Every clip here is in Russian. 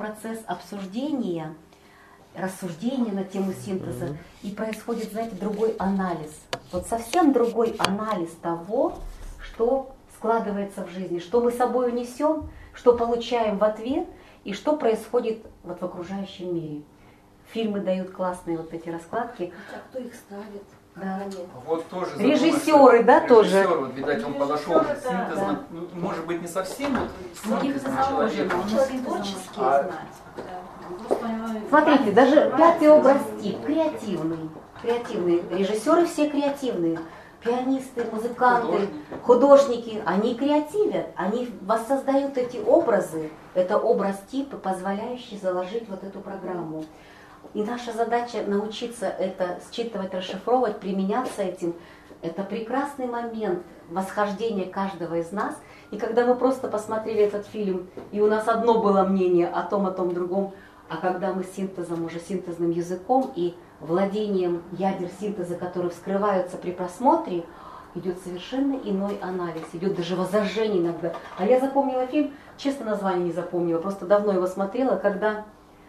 процесс обсуждения, рассуждения на тему синтеза, и происходит, знаете, другой анализ. Вот совсем другой анализ того, что складывается в жизни, что мы с собой несем, что получаем в ответ и что происходит вот в окружающем мире. Фильмы дают классные вот эти раскладки. А кто их ставит? Да. Вот тоже режиссеры, да, тоже. Режиссер, вот, видать, он подошел к синтезу, ну, может быть, не совсем вот синтез человека. Творческие знать. Смотрите, даже пятый образ тип, креативный. Креативные. Режиссеры все креативные. Пианисты, музыканты, художники, они креативят, они воссоздают эти образы. Это образ типа, позволяющий заложить вот эту программу. И наша задача научиться это считывать, расшифровывать, применяться этим. Это прекрасный момент восхождения каждого из нас. И когда мы просто посмотрели этот фильм, и у нас одно было мнение о том, другом, а когда мы синтезом, уже синтезным языком и владением ядер синтеза, которые вскрываются при просмотре, идет совершенно иной анализ, идет даже воззажение иногда. А я запомнила фильм, честно название не запомнила, просто давно его смотрела, когда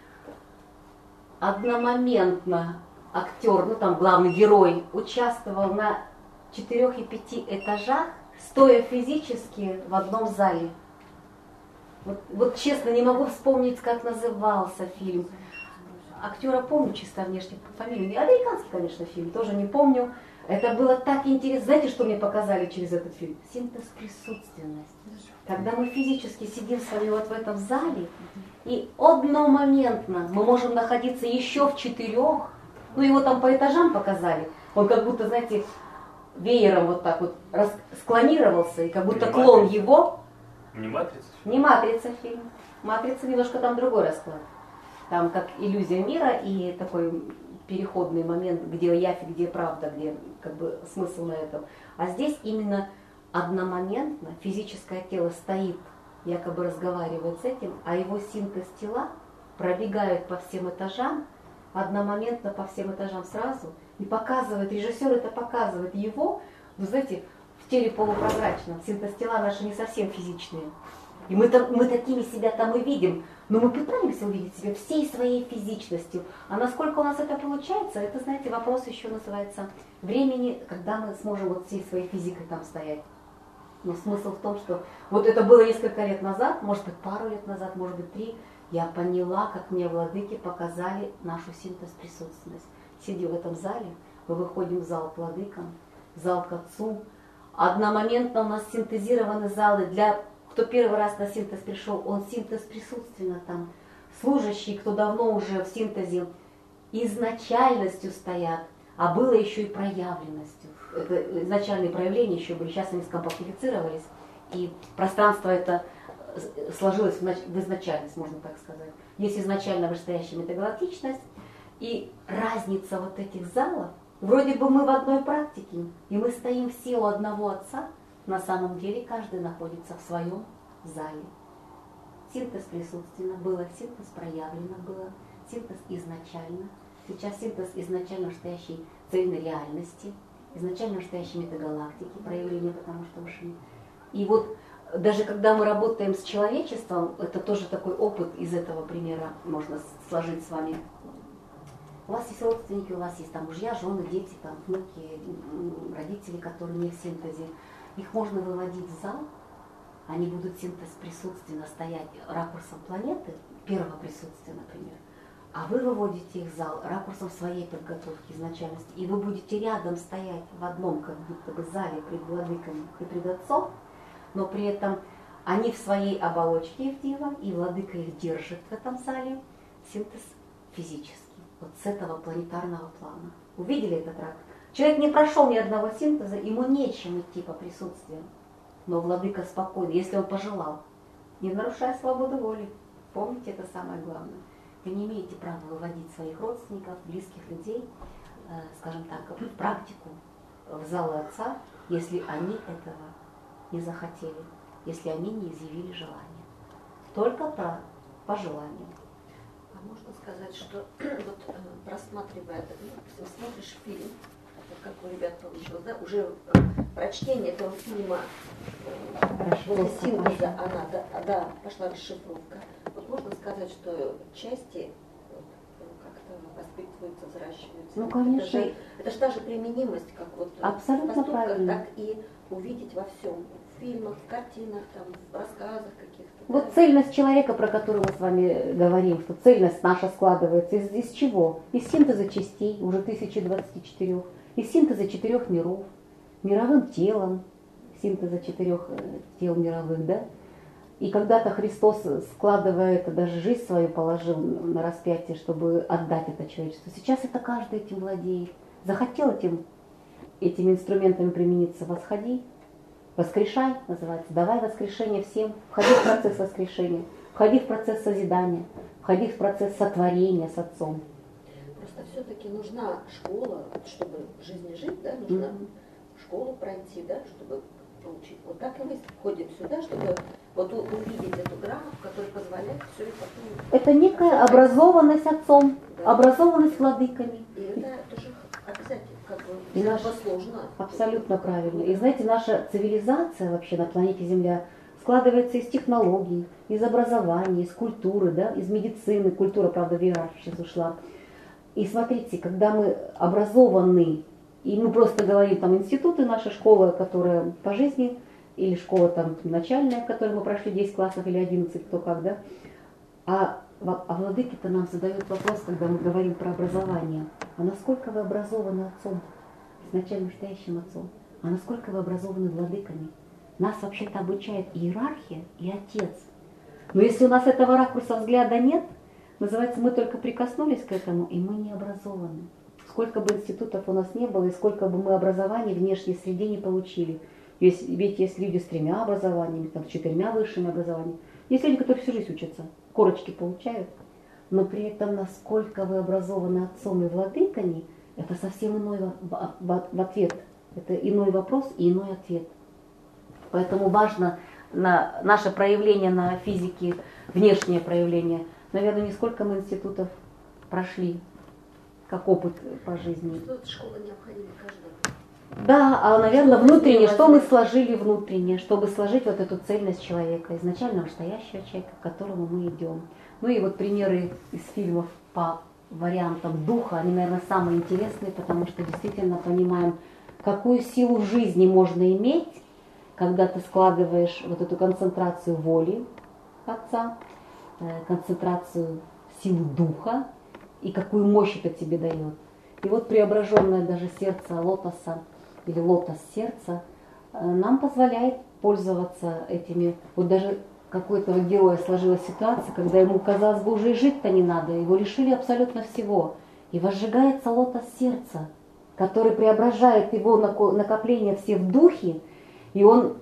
одномоментно актер, ну там главный герой, участвовал на 4 и 5 этажах, стоя физически в одном зале. Вот честно, не могу вспомнить, как назывался фильм. Актера помню чисто внешне, фамилию. Американский, конечно, фильм, тоже не помню. Это было так интересно. Знаете, что мне показали через этот фильм? Синтез присутственности. Когда мы физически сидим с вами вот в этом зале, и одномоментно мы можем находиться еще в 4, ну его там по этажам показали. Он как будто, знаете, веером вот так вот склонировался, и как будто клон его. Не «Матрица»? Не «Матрица» фильм. «Матрица» немножко там другой расклад. Там как иллюзия мира и такой переходный момент, где явь, где правда, где как бы смысл на этом. А здесь именно одномоментно физическое тело стоит, якобы разговаривает с этим, а его синтез тела пробегает по всем этажам, одномоментно по всем этажам сразу, и показывает, режиссер это показывает его, вы знаете, в теле полупрозрачном. Синтез тела наши не совсем физичные. И мы такими себя там и видим, но мы пытаемся увидеть себя всей своей физичностью. А насколько у нас это получается, это, знаете, вопрос еще называется времени, когда мы сможем вот всей своей физикой там стоять. Но смысл в том, что вот это было несколько лет назад, может быть пару лет назад, может быть 3, я поняла, как мне владыки показали нашу синтез-присутственность. Сидя в этом зале, мы выходим в зал к владыкам, в зал к отцу. Одномоментно у нас синтезированы залы для... Кто первый раз на синтез пришел, он синтез присутственно там. Служащие, кто давно уже в синтезе, изначальностью стоят, а было еще и проявленностью. Это изначальные проявления еще были, сейчас они скомпактифицировались, и пространство это сложилось в изначальность, можно так сказать. Есть изначально вышестоящая метагалактичность, и разница вот этих залов, вроде бы мы в одной практике, и мы стоим все у одного отца, на самом деле каждый находится в своем зале. Синтез присутственно было, синтез проявлено было, синтез изначально. Сейчас синтез изначально стоящей цельной реальности, изначально стоящей метагалактики, проявления, потому что ушли. И вот даже когда мы работаем с человечеством, это тоже такой опыт из этого примера можно сложить с вами. У вас есть родственники, у вас есть там мужья, жены, дети, там, внуки, родители, которые не в синтезе. Их можно выводить в зал, они будут синтез присутственно стоять ракурсом планеты, первого присутствия, например, а вы выводите их в зал ракурсом своей подготовки изначальности, и вы будете рядом стоять в одном как будто бы зале пред владыками и пред отцом, но при этом они в своей оболочке Евдива, и владыка их держит в этом зале, синтез физический, вот с этого планетарного плана. Увидели этот ракурс? Человек не прошел ни одного синтеза, ему нечем идти по присутствию. Но владыка спокойно, если он пожелал, не нарушая свободу воли. Помните, это самое главное. Вы не имеете права выводить своих родственников, близких людей, скажем так, в практику, в залы отца, если они этого не захотели, если они не изъявили желание. Только по желанию. А можно сказать, что вот просматривая, допустим, смотришь фильм, как у ребят получилось, да, уже прочтение этого фильма, после синтеза, она, да, пошла расшифровка. Вот можно сказать, что части как-то воспитываются, взращиваются. Ну, конечно. Это же та же применимость, как вот абсолютно в поступках, правильно. так и увидеть во всем. В фильмах, в картинах, там, в рассказах каких-то. Вот да. цельность человека, про которую мы с вами говорим, что цельность наша складывается из чего? Из синтеза частей, уже 1024, из синтеза 4 миров, мировым телом, синтеза 4 тел мировых, да? И когда-то Христос, складывая это, даже жизнь свою положил на распятие, чтобы отдать это человечеству. Сейчас это каждый этим владеет. Захотел этими инструментами примениться, восходи. Воскрешай, называется. Давай воскрешение всем. Входи в процесс воскрешения. Входи в процесс созидания. Входи в процесс сотворения с Отцом. Просто все-таки нужна школа, чтобы в жизни жить, да, нужно школу пройти, да, чтобы получить. Вот так и мы входим сюда, чтобы вот увидеть эту грамоту, которая позволяет все это потом. Это некая образованность Отцом, да. Образованность владыками. И это тоже обязательно, как бы, и сложно. Абсолютно правильно. И знаете, наша цивилизация вообще на планете Земля складывается из технологий, из образования, из культуры, да, из медицины. Культура, правда, в иерархию сейчас ушла. И смотрите, когда мы образованы, и мы просто говорим, там, институты, наша школа, которая по жизни, или школа там начальная, в которой мы прошли 10 классов или 11, кто как, да, а владыки-то нам задают вопрос, когда мы говорим про образование. А насколько вы образованы Отцом, изначально настоящим Отцом? А насколько вы образованы владыками? Нас вообще-то обучает иерархия и Отец. Но если у нас этого ракурса взгляда нет, называется, мы только прикоснулись к этому, и мы не образованы. Сколько бы институтов у нас не было, и сколько бы мы образований в внешней среде не получили. Ведь есть люди с 3 образованиями, там, с 4 высшими образованиями. Есть люди, которые всю жизнь учатся, корочки получают. Но при этом, насколько вы образованы Отцом и владыками, это совсем иной в ответ. Это иной вопрос и иной ответ. Поэтому важно наше проявление на физике, внешнее проявление. Наверное, не сколько мы институтов прошли, как опыт по жизни. Что школа необходима каждому. Да, а, наверное, внутренне, что мы сложили внутренне, чтобы сложить вот эту цельность человека, изначально настоящего человека, к которому мы идем. Ну и вот примеры из фильмов по вариантам духа, они, наверное, самые интересные, потому что действительно понимаем, какую силу в жизни можно иметь, когда ты складываешь вот эту концентрацию воли Отца, концентрацию силы духа, и какую мощь это тебе дает. И вот преображенное даже сердце лотоса, или лотос сердца, нам позволяет пользоваться этими. Вот даже какой-то героя сложилась ситуация, когда ему, казалось бы, уже и жить-то не надо, его лишили абсолютно всего. И возжигается лотос сердца, который преображает его накопление все в духе, и он,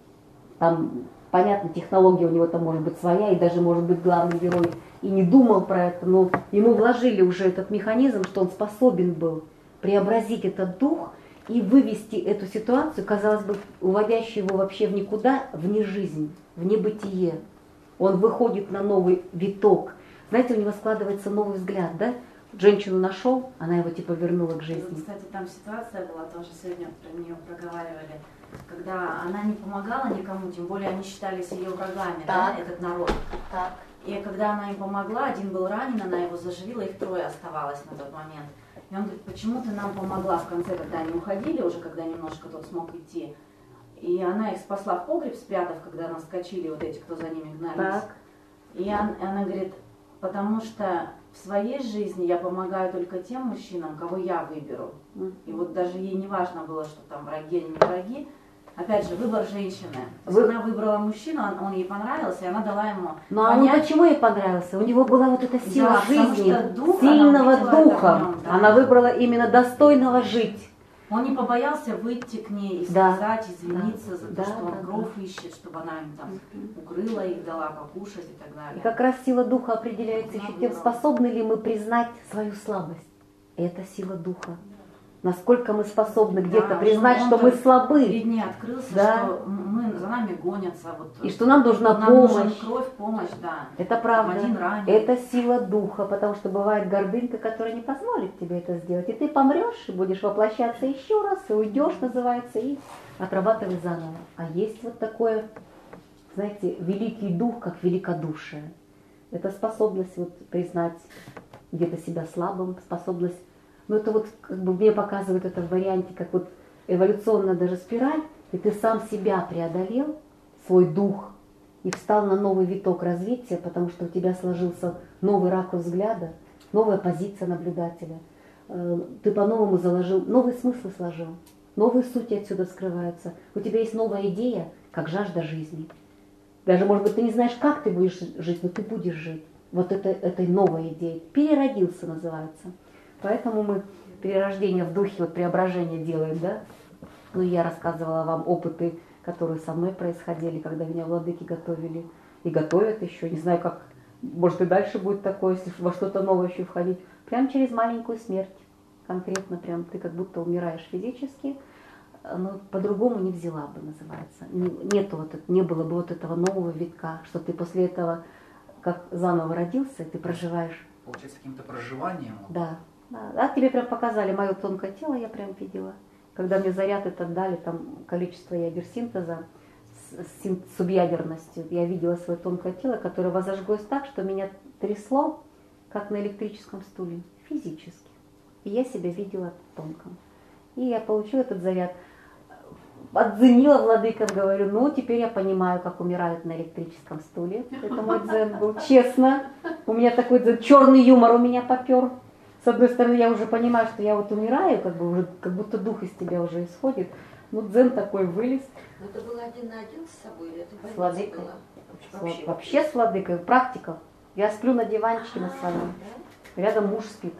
там, понятно, технология у него там может быть своя, и даже может быть главный герой и не думал про это, но ему вложили уже этот механизм, что он способен был преобразить этот дух и вывести эту ситуацию, казалось бы, уводящую его вообще в никуда, в нежизнь, в небытие. Он выходит на новый виток. Знаете, у него складывается новый взгляд, да? Женщину нашел, она его типа вернула к жизни. Кстати, там ситуация была, тоже сегодня про нее проговаривали, когда она не помогала никому, тем более они считались ее врагами, да, этот народ. Так. И когда она им помогла, один был ранен, она его заживила, их 3 оставалось на тот момент. И он говорит, почему ты нам помогла в конце, когда они уходили, уже когда немножко тот смог идти. И она их спасла в погреб, спрятав, когда наскочили вот эти, кто за ними гнались. Так. И она говорит, потому что в своей жизни я помогаю только тем мужчинам, кого я выберу. И вот даже ей не важно было, что там враги или не враги. Опять же, выбор женщины. Она выбрала мужчину, он ей понравился, и она дала ему Ну а он почему ей понравился? У него была вот эта сила жизни, сильного духа. Она выбрала именно достойного жить. Он не побоялся выйти к ней и сказать, извиниться за то, что он кров ищет, чтобы она им там укрыла их, дала покушать и так далее. И как раз сила духа определяется еще тем, способны ли мы признать свою слабость. Это сила духа. Насколько мы способны где-то признать, что мы слабы. Перед ней открылся, что мы за нами гонятся. Вот, и что нам нужна нам помощь. Нужна кровь, помощь, да. Это правда. Один ранен. Это сила духа, потому что бывает гордынька, которая не позволит тебе это сделать. И ты помрешь, и будешь воплощаться еще раз, и уйдешь, называется, и отрабатывай заново. А есть вот такое, знаете, великий дух, как великодушие. Это способность вот признать где-то себя слабым, способность. Но это вот как бы мне показывают это в варианте, как вот эволюционная даже спираль, и ты сам себя преодолел, свой дух, и встал на новый виток развития, потому что у тебя сложился новый ракурс взгляда, новая позиция наблюдателя. Ты по-новому заложил, новый смысл сложил, новые сути отсюда скрываются. У тебя есть новая идея, как жажда жизни. Даже, может быть, ты не знаешь, как ты будешь жить, но ты будешь жить. Вот этой новой идеей. Переродился называется. Поэтому мы перерождение в духе, вот преображение делаем, да? Ну, я рассказывала вам опыты, которые со мной происходили, когда меня владыки готовили. И готовят еще. Не знаю, как, может, и дальше будет такое, если во что-то новое еще входить. Прям через маленькую смерть. Конкретно прям ты как будто умираешь физически, но по-другому не взяла бы, называется. Нету вот, не было бы вот этого нового витка, что ты после этого, как заново родился, ты проживаешь. Получается, каким-то проживанием. Да. А тебе прям показали мое тонкое тело, я прям видела. Когда мне заряд этот дали, там количество ядер синтеза с субъядерностью, я видела свое тонкое тело, которое возожглось так, что меня трясло, как на электрическом стуле, физически. И я себя видела тонком. И я получила этот заряд. Отзенила владыкам, говорю, ну теперь я понимаю, как умирают на электрическом стуле. Это мой дзен был, честно. У меня такой дзен, черный юмор у меня попер. С одной стороны, я уже понимаю, что я вот умираю, как бы уже, как будто дух из тебя уже исходит. Ну, дзен такой вылез. Но это было 1 на 1 с собой или это с владыкой? Было? Вообще с владыкой, практика. Я сплю на диванчике на своем. Да? Рядом муж спит.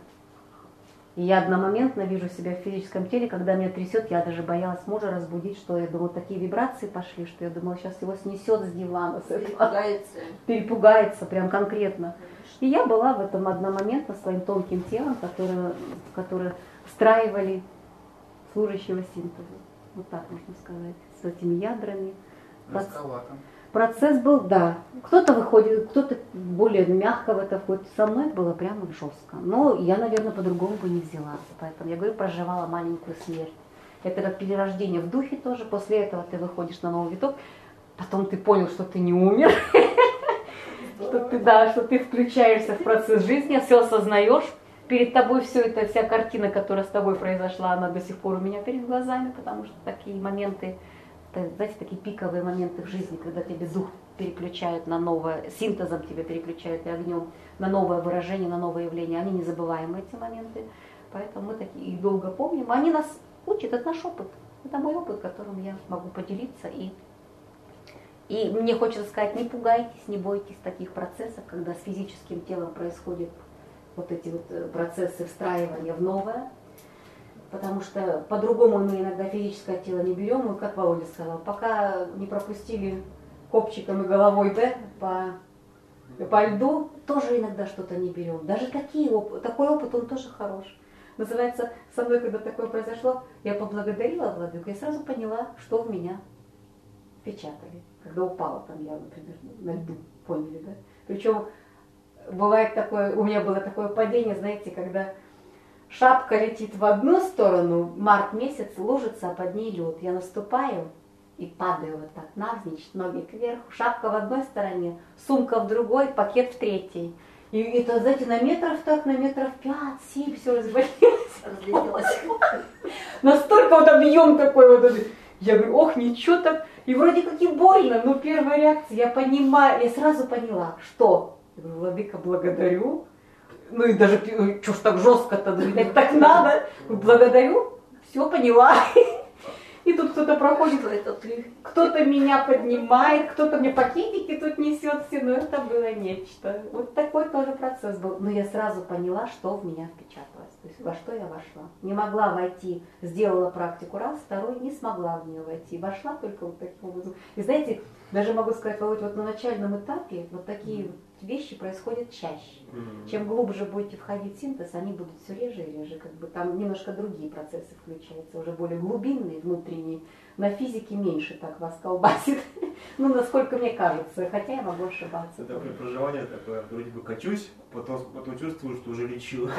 И я одномоментно вижу себя в физическом теле, когда меня трясет, я даже боялась мужа разбудить, что я думала, такие вибрации пошли, что я думала, сейчас его снесет с дивана. Перепугается прям конкретно. И я была в этом одномоментно своим тонким телом, которое встраивали служащего синтеза. Вот так можно сказать, с этими ядрами. Процесс был, да. Кто-то выходит, кто-то более мягко в это входит. Со мной было прямо жестко. Но я, наверное, по-другому бы не взяла. Поэтому я говорю, проживала маленькую смерть. Это как перерождение в духе тоже. После этого ты выходишь на новый виток. Потом ты понял, что ты не умер. Что ты включаешься в процесс жизни, все осознаешь. Перед тобой все это, вся картина, которая с тобой произошла, она до сих пор у меня перед глазами, потому что такие моменты, знаете, такие пиковые моменты в жизни, когда тебе дух переключает на новое, синтезом тебя переключает и огнем на новое выражение, на новое явление. Они незабываемые, эти моменты. Поэтому мы такие их долго помним. Они нас учат, это наш опыт. Это мой опыт, которым я могу поделиться. И мне хочется сказать, не пугайтесь, не бойтесь таких процессов, когда с физическим телом происходят вот эти вот процессы встраивания в новое. Потому что по-другому мы иногда физическое тело не берем, и как Володя сказал, пока не пропустили копчиком и головой, да, по льду, тоже иногда что-то не берем. Даже такой опыт, он тоже хорош. Называется, со мной, когда такое произошло, я поблагодарила владыку, и сразу поняла, что в меня печатали. Когда упала там я, например, на льду, поняли, да? Причем бывает такое, у меня было такое падение, знаете, когда шапка летит в одну сторону, март месяц, лужится, а под ней лед. Я наступаю и падаю вот так навзничь, ноги кверху, шапка в одной стороне, сумка в другой, пакет в третьей. И это, знаете, на метров 5-7 все разлетелось. Настолько вот объем такой вот. Я говорю, ох, ничего так. И вроде как и больно, но первая реакция, я понимаю, я сразу поняла, что. Я говорю, владыка, благодарю. Ну и даже, что ж так жестко-то, так надо. Благодарю, все поняла. И тут кто-то проходит, кто-то меня поднимает, кто-то мне пакетики тут несет все, но это было нечто. Вот такой тоже процесс был. Но я сразу поняла, что в меня впечаталось, то есть во что я вошла. Не могла войти, сделала практику раз, второй, не смогла в нее войти. Вошла только вот таким образом. И знаете, даже могу сказать, Володь, вот на начальном этапе вот такие вещи происходят чаще. Чем глубже будете входить в синтез, они будут все реже и реже. Как бы там немножко другие процессы включаются, уже более глубинные, внутренние. На физике меньше так вас колбасит. Ну, насколько мне кажется, хотя я могу ошибаться. Это такое проживание такое, вроде бы качусь, потом чувствую, что уже лечу.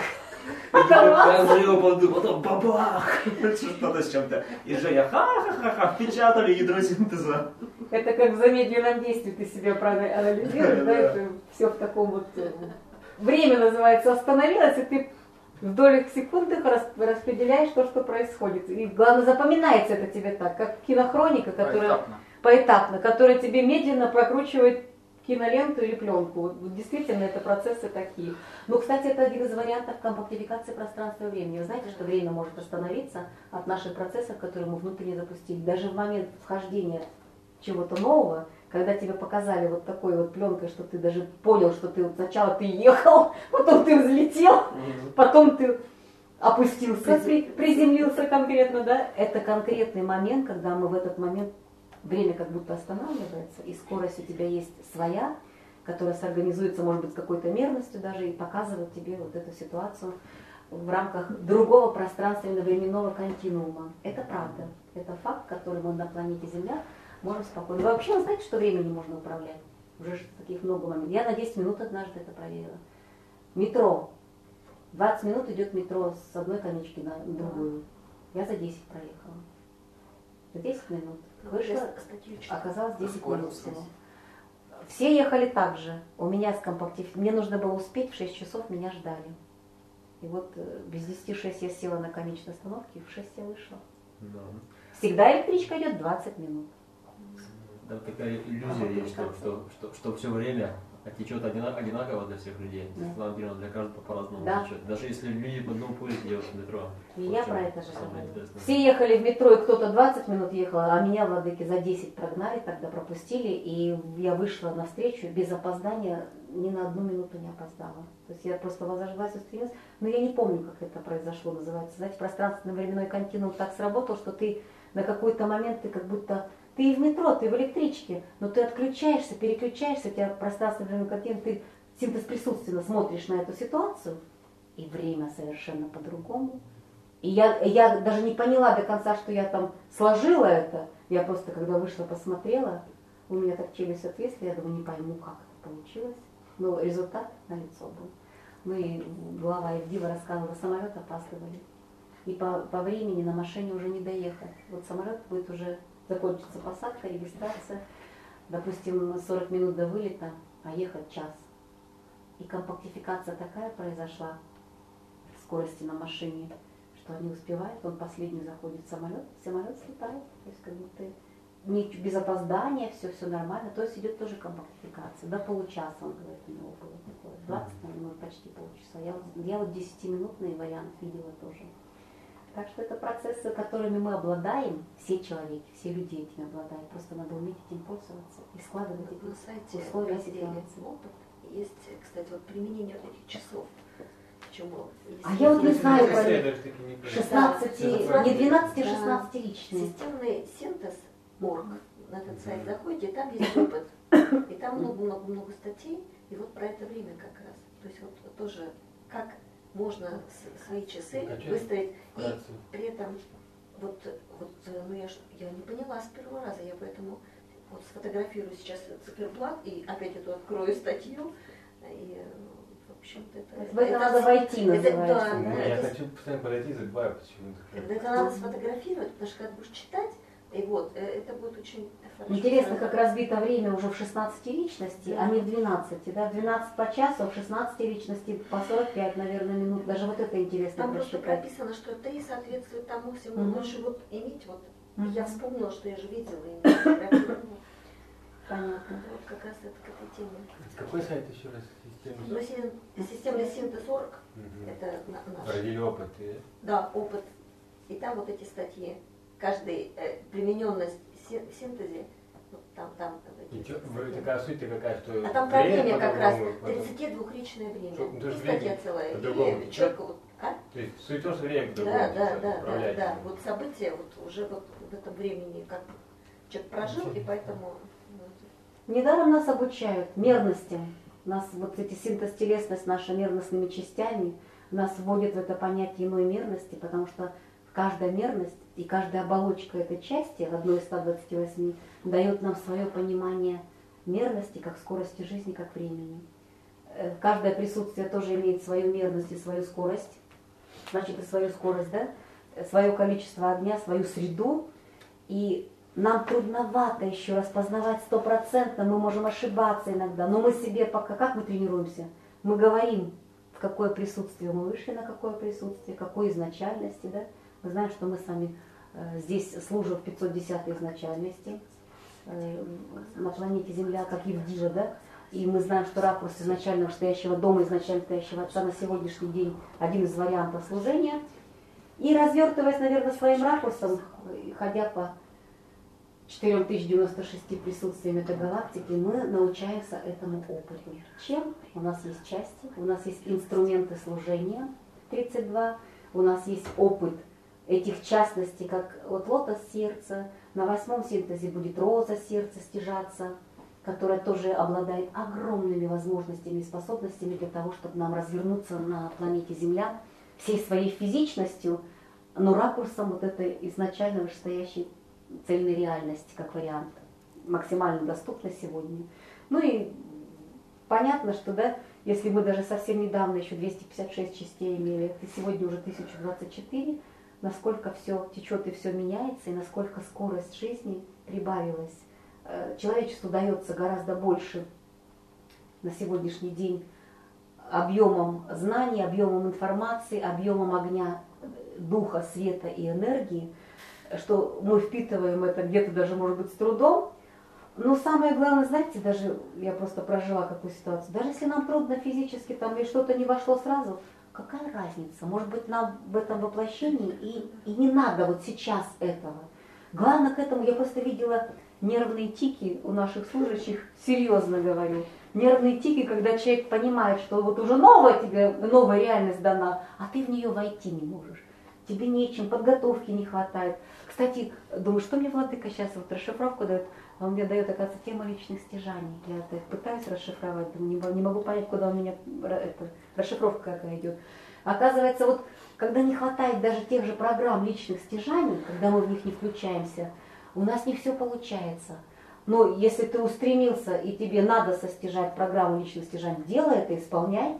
Потом бабах! Что-то с чем-то. И Женя, ха-ха-ха, впечатали ядро синтеза. Это как в замедленном действии ты себя проанализируешь, да? все в таком вот... Время называется остановилось, и ты в долях секунды распределяешь то, что происходит. И главное, запоминается это тебе так, как кинохроника, которая поэтапно, которая тебе медленно прокручивает киноленту или пленку. Вот действительно, это процессы такие. Но, кстати, это один из вариантов компактификации пространства и времени. Вы знаете, что время может остановиться от наших процессов, которые мы внутренне запустили. Даже в момент вхождения чего-то нового, когда тебе показали вот такой вот пленкой, что ты даже понял, что ты вот сначала ты ехал, потом ты взлетел, потом ты опустился, приземлился конкретно, да? Это конкретный момент, когда мы в этот момент, время как будто останавливается, и скорость у тебя есть своя, которая сорганизуется, может быть, с какой-то мерностью даже, и показывает тебе вот эту ситуацию в рамках другого пространственно-временного континуума. Это правда. Это факт, который мы на планете Земля можем спокойно. Вы вообще знаете, что времени можно управлять? Уже таких много моментов. Я на 10 минут однажды это проверила. Метро. 20 минут идет метро с одной конечки на другую. Я за 10 проехала. За 10 минут. Вышла, оказалось 10 минут всего. Все ехали так же. У меня мне нужно было успеть, в 6 часов меня ждали. И вот без 10:06 я села на конечной остановке, и в 6 я вышла. Всегда электричка идет 20 минут. Да, такая иллюзия есть, что все время течет одинаково для всех людей. Да. На самом деле для каждого по-разному Да. течет. Даже если люди по одному поезду едут в метро. И Вот я в чем про это же самое говорю. интересное. Все ехали в метро, и кто-то 20 минут ехал, а меня, владыки, за 10 прогнали, тогда пропустили, и я вышла навстречу без опоздания, ни на одну минуту не опоздала. То есть я просто возожглась, устремилась, но я не помню, как это произошло, называется. Знаете, пространственно-временной континуум так сработал, что ты на какой-то момент, ты как будто... Ты и в метро, ты в электричке, но ты отключаешься, переключаешься, у тебя пространственно-временной континуум, ты синтез присутственно смотришь на эту ситуацию, и время совершенно по-другому. И я даже не поняла до конца, что я там сложила это. Я просто, когда вышла, посмотрела, у меня так челюсть отвисла, я думаю, не пойму, как это получилось. Но результат налицо был. Ну и глава Евдива рассказывала, самолет опаздывали. И по времени на машине уже не доехать. Вот самолет будет уже, закончится посадка, регистрация, допустим, 40 минут до вылета, а ехать час. И компактификация такая произошла, скорости на машине, что они успевают, он последний заходит в самолет слетает, то есть как будто не без опоздания, все нормально, то есть идет тоже компактификация, до получаса, он говорит, у него было такое, 20 минут, почти полчаса, я вот 10-минутный вариант видела тоже. Так что это процессы, которыми мы обладаем, все человеки, все люди этим обладают, просто надо уметь этим пользоваться и складывать эти На сайте условия разделе ситуации. опыт есть, кстати, вот применение вот этих часов. Почему? А я вот не знаю про Я них. даже таки не понял. 16, не 12, а 16 личные. Системный синтез орг. На этот сайт заходите, и там есть опыт. И там много-много-много статей. И вот про это время как раз. То есть вот тоже как можно свои часы выстроить. И при этом ну я не поняла с первого раза, я поэтому вот сфотографирую сейчас циферблат и опять эту открою статью. И, в общем-то, В это надо войти, называется. Я хочу постоянно подойти и забываю почему-то. Это надо сфотографировать, потому что когда будешь читать, и вот, это будет очень хорошо. Интересно, как разбито время уже в 16 личностей, а не в 12. Да? В 12 по часу, а в 16 личностей по 45, наверное, минут. Даже вот это интересно Там просто прочитать. прописано, что 3 соответствует тому всему. Лучше вот иметь вот. Я вспомнила, что я же видела и не фотографировала. Понятно. Вот как раз это к этой теме. Какой сайт еще раз? Системный синтез орг. Это наш. Родили опыт. Да, опыт. И там вот эти статьи. Каждый примененность в синтезе. Вот там. Такая суть-то какая, что... А там про время как раз. потом- 32-личное время. Что, то И есть статья время целая. по-другому. И четко вот. А? То есть суть в том, что время по-другому управляется. Да. Вот события вот уже вот в этом времени как человек прожил, и поэтому... Недаром нас обучают мерностям. Нас вот эти синтез-телесность, наши мерностными частями, нас вводят в это понятие иной мерности, потому что каждая мерность и каждая оболочка этой части, одной из 128, дает нам свое понимание мерности, как скорости жизни, как времени. Каждое присутствие тоже имеет свою мерность и свою скорость, значит и свою скорость, да? Свое количество огня, свою среду. И нам трудновато еще распознавать 100%, мы можем ошибаться иногда, но мы себе пока, как мы тренируемся? Мы говорим, в какое присутствие мы вышли, на какое присутствие, какой изначальности, да? Мы знаем, что мы сами здесь служим в 510-й изначальности, на планете Земля, как Евдива, да? И мы знаем, что ракурс изначально стоящего дома, изначально стоящего отца на сегодняшний день один из вариантов служения. И развертываясь, наверное, своим ракурсом, ходя по 4096 присутствиям этой галактики, мы научаемся этому опыту. Чем? У нас есть части, у нас есть инструменты служения, 32, у нас есть опыт этих частностей, как вот лотос сердца, на 8-м синтезе будет роза сердца стяжаться, которая тоже обладает огромными возможностями и способностями для того, чтобы нам развернуться на планете Земля всей своей физичностью, но ракурсом вот этой изначально вышестоящей цельной реальности, как вариант, максимально доступна сегодня. Ну и понятно, что да, если мы даже совсем недавно еще 256 частей имели, то сегодня уже 1024, насколько все течет и все меняется, и насколько скорость жизни прибавилась. Человечеству дается гораздо больше на сегодняшний день объемом знаний, объемом информации, объемом огня, духа, света и энергии, что мы впитываем это где-то даже, может быть, с трудом. Но самое главное, знаете, даже я просто прожила какую ситуацию, даже если нам трудно физически там и что-то не вошло сразу, какая разница? Может быть, нам в этом воплощении и не надо вот сейчас этого. Главное к этому, я просто видела нервные тики у наших служащих, серьезно говорю, нервные тики, когда человек понимает, что вот уже новая реальность дана, а ты в нее войти не можешь. Тебе нечем, подготовки не хватает. Кстати, думаю, что мне владыка сейчас вот расшифровку дает? Он мне дает, оказывается, тему личных стяжаний. Я это пытаюсь расшифровать, думаю, не могу понять, куда у меня расшифровка какая идет. Оказывается, вот когда не хватает даже тех же программ личных стяжаний, когда мы в них не включаемся, у нас не все получается. Но если ты устремился и тебе надо состяжать программу личных стяжаний, делай это, исполняй.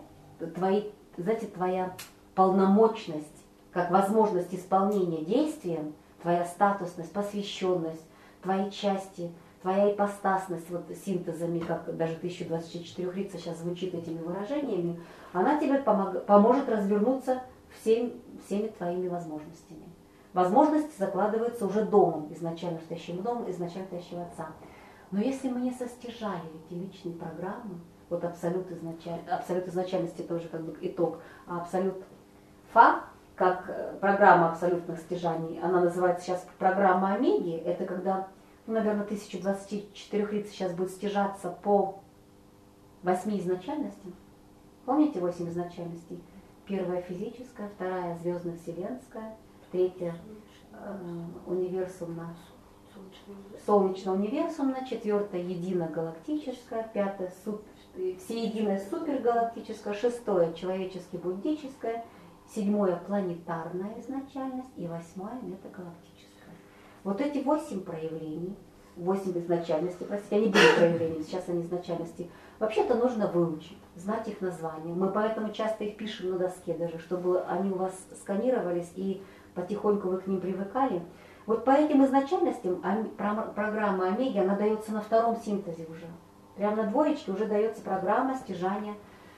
Твоя полномочность, как возможность исполнения действием, твоя статусность, посвященность, твои части, твоя ипостасность, вот синтезами, как даже 1024 сейчас звучит этими выражениями, она тебе поможет развернуться всеми твоими возможностями. Возможности закладываются уже домом, изначально стоящим домом, изначально стоящего отца. Но если мы не состяжали эти личные программы, вот абсолют изначальности тоже как бы итог, а абсолют фа, как программа абсолютных стяжаний, она называется сейчас программа Омеги, это когда, наверное, 1024 лиц сейчас будет стяжаться по 8 изначальностям. Помните 8 изначальностей? Первая физическая, вторая звездно-вселенская, третья универсумна, солнечно-универсумна, четвертая единогалактическая, пятая всеединая супергалактическая, шестое человечески-буддическое, седьмое планетарная изначальность и восьмая метагалактическая. Вот эти 8 проявлений, 8 изначальностей, простите, они были проявлениями, сейчас они изначальности, вообще-то нужно выучить, знать их названия. Мы поэтому часто их пишем на доске даже, чтобы они у вас сканировались и потихоньку вы к ним привыкали. Вот по этим изначальностям программа Омеги, она дается на 2-м синтезе уже. Прямо на 2 уже дается программа стяжания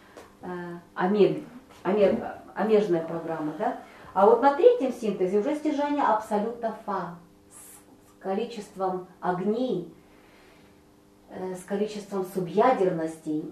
Омеги, омежная программа. Да? А вот на 3-м синтезе уже стяжание абсолюта Фа с количеством огней, с количеством субъядерностей,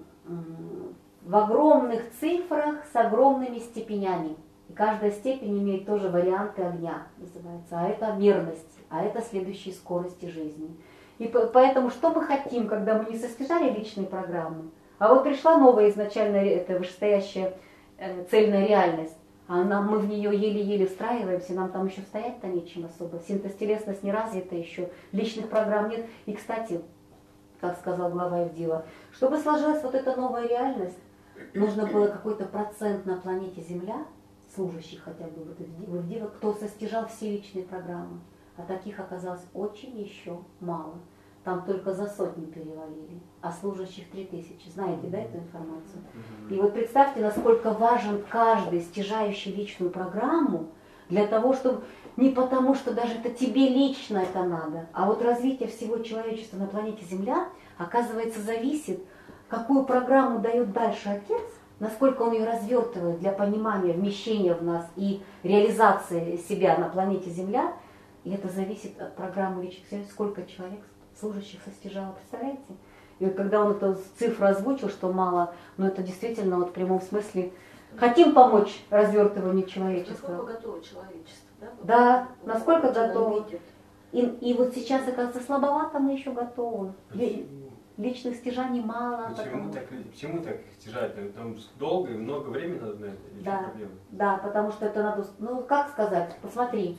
в огромных цифрах с огромными степенями. И каждая степень имеет тоже варианты огня, называется. А это мерность, а это следующие скорости жизни. И поэтому что мы хотим, когда мы не состяжали личные программы? А вот пришла новая изначальная, это вышестоящая цельная реальность. А мы в нее еле-еле встраиваемся, нам там еще стоять-то нечем особо. Синтез-телесность не развита еще, личных программ нет. И, кстати, как сказал глава Евдива, чтобы сложилась вот эта новая реальность, нужно было какой-то процент на планете Земля, служащих хотя бы вот в Евдива, кто состяжал все личные программы. А таких оказалось очень еще мало. Там только за 100 перевалили, а служащих 3000. Знаете, да, эту информацию? И вот представьте, насколько важен каждый стяжающий личную программу для того, чтобы не потому, что даже это тебе лично это надо, а вот развитие всего человечества на планете Земля, оказывается, зависит, какую программу дает дальше Отец, насколько он ее развертывает для понимания, вмещения в нас и реализации себя на планете Земля. И это зависит от программы личных связей, сколько человек служащих состяжало, представляете? И вот когда он эту цифру озвучил, что мало, но это действительно вот в прямом смысле хотим помочь развертыванию человечества. Насколько готово человечество, да? Да, Вот, насколько вот оно готово. видит. И вот сейчас, оказывается, слабовато мы еще готовы. Личных стяжаний мало. Почему так их стяжать? Там долго и много времени надо на это? Или Да. в чем проблема? Да, потому что это надо, ну как сказать, посмотри,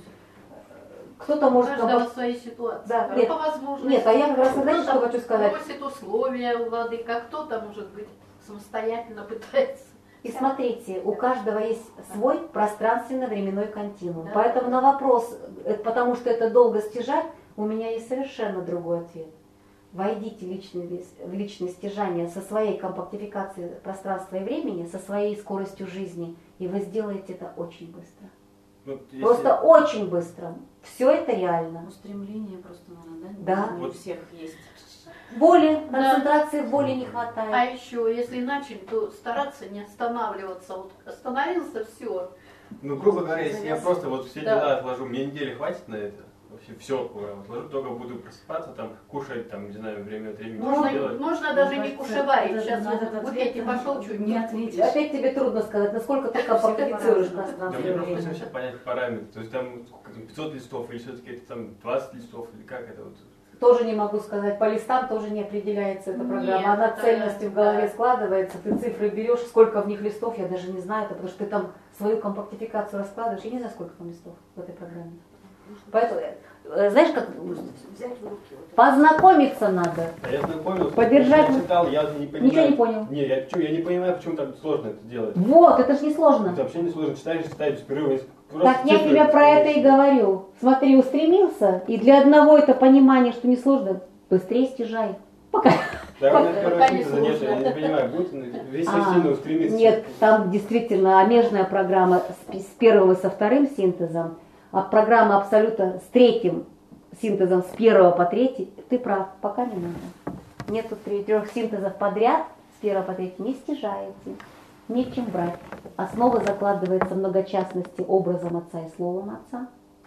кто-то может... Каждого в своей ситуации. Да, По нет, возможности. нет, а я как раз, знаете, что Кто-то хочу сказать? просит условия у владыка, кто-то, может быть, самостоятельно пытается. И смотрите, у каждого есть свой пространственно-временной континуум. Да. Поэтому на вопрос, потому что это долго стяжать, у меня есть совершенно другой ответ. Войдите в личное стяжание со своей компактификацией пространства и времени, со своей скоростью жизни, и вы сделаете это очень быстро. Вот если- Просто очень быстро. Все это реально. Устремление просто, наверное, Да. да? Вот. У всех есть. Боли, Да. концентрации в боли не А хватает. еще, если начать, то стараться не останавливаться. Вот остановился, все. Ну, грубо говоря, если я просто вот все Да. дела отложу, мне недели хватит на это? Вообще все отложу, только буду просыпаться, там, кушать, там, не знаю, время от времени что делать. Можно даже Мне не кажется, кушеварить. это Сейчас надо вот этот буфете ответ пошел, чуть не ответишь. Опять тебе трудно сказать, насколько ты компактифицируешь Да пространство мне и просто время. вообще понять параметры. То есть там сколько там, 500 листов или все-таки это там 20 листов или как это вот? Тоже не могу сказать, по листам тоже не определяется эта программа. Нет, Она это- цельностью в голове да. складывается, ты цифры берешь, сколько в них листов, я даже не знаю, это потому что ты там свою компактификацию раскладываешь, я не знаю, сколько там листов в этой программе. Поэтому, знаешь, как Взять в руки вот это. познакомиться надо. А я знакомился, Поддержать- я читал, я не понимаю. Ничего не понял. Не, я не понимаю, почему так сложно это делать. Вот, это ж не сложно. Это вообще не сложно, читаешь без перерыва. Просто Так я цифры тебе про это и конечно. говорю. Смотри, устремился, и для одного это понимание, что не сложно, быстрее стяжай. Пока. Да, у меня первого Пока не синтеза нет, сложно. я не понимаю, будет весь А, сильно устремиться. Нет, там действительно омежная программа с первым и со вторым синтезом, а программа абсолютно с третьим синтезом с первого по третий. Ты прав, пока не надо. Нету 3 синтезов подряд, с первого по третий не стяжаете. Нечем брать. Основа закладывается в многочастности образом отца и словом отца.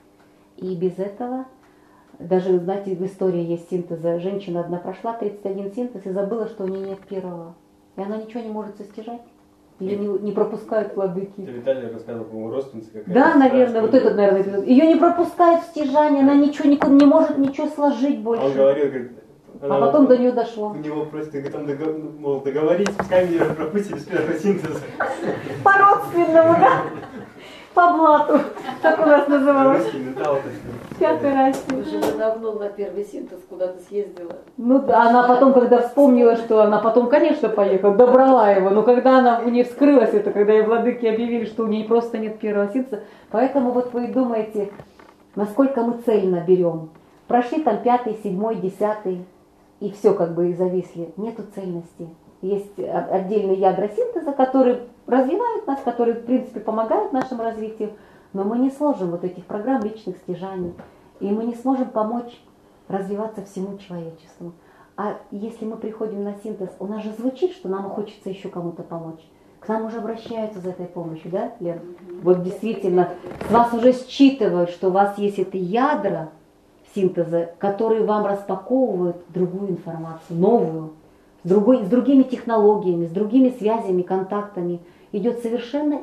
И без этого, даже, знаете, в истории есть синтеза. Женщина одна прошла 31 синтез и забыла, что у нее нет первого. И она ничего не может состяжать. Ее не пропускают Ты владыки. Виталий рассказывал, по-моему, родственница какая-то. Да, наверное, вот страшная. этот, наверное, эпизод. Ее не пропускают в стяжание, она ничего не может ничего сложить Он больше. говорил, говорит, А потом до нее дошло. У него просит, говорит, там мол, договоритесь, пускай меня пропустили с первого синтеза. По-родственному, да? По блату. Так у нас называлось. Русский металл. Пятый раз. Уже же давно на первый синтез куда-то съездила. Ну да, она потом, когда вспомнила, что она потом, конечно, поехала, добрала его, но когда она у нее вскрылась это, когда ей владыки объявили, что у нее просто нет первого синтеза, поэтому вот вы думаете, насколько мы цельно берем. Прошли там 5, 7, 10, и все как бы и зависли. Нету цельности. Есть отдельные ядра синтеза, которые развивают нас, которые, в принципе, помогают нашему развитию, но мы не сложим вот этих программ личных стяжаний, и мы не сможем помочь развиваться всему человечеству. А если мы приходим на синтез, у нас же звучит, что нам хочется еще кому-то помочь. К нам уже обращаются за этой помощью, да, Лен? Вот действительно, с вас уже считывают, что у вас есть эти ядра синтеза, которые вам распаковывают другую информацию, новую, с другими технологиями, с другими связями, контактами. Идет совершенно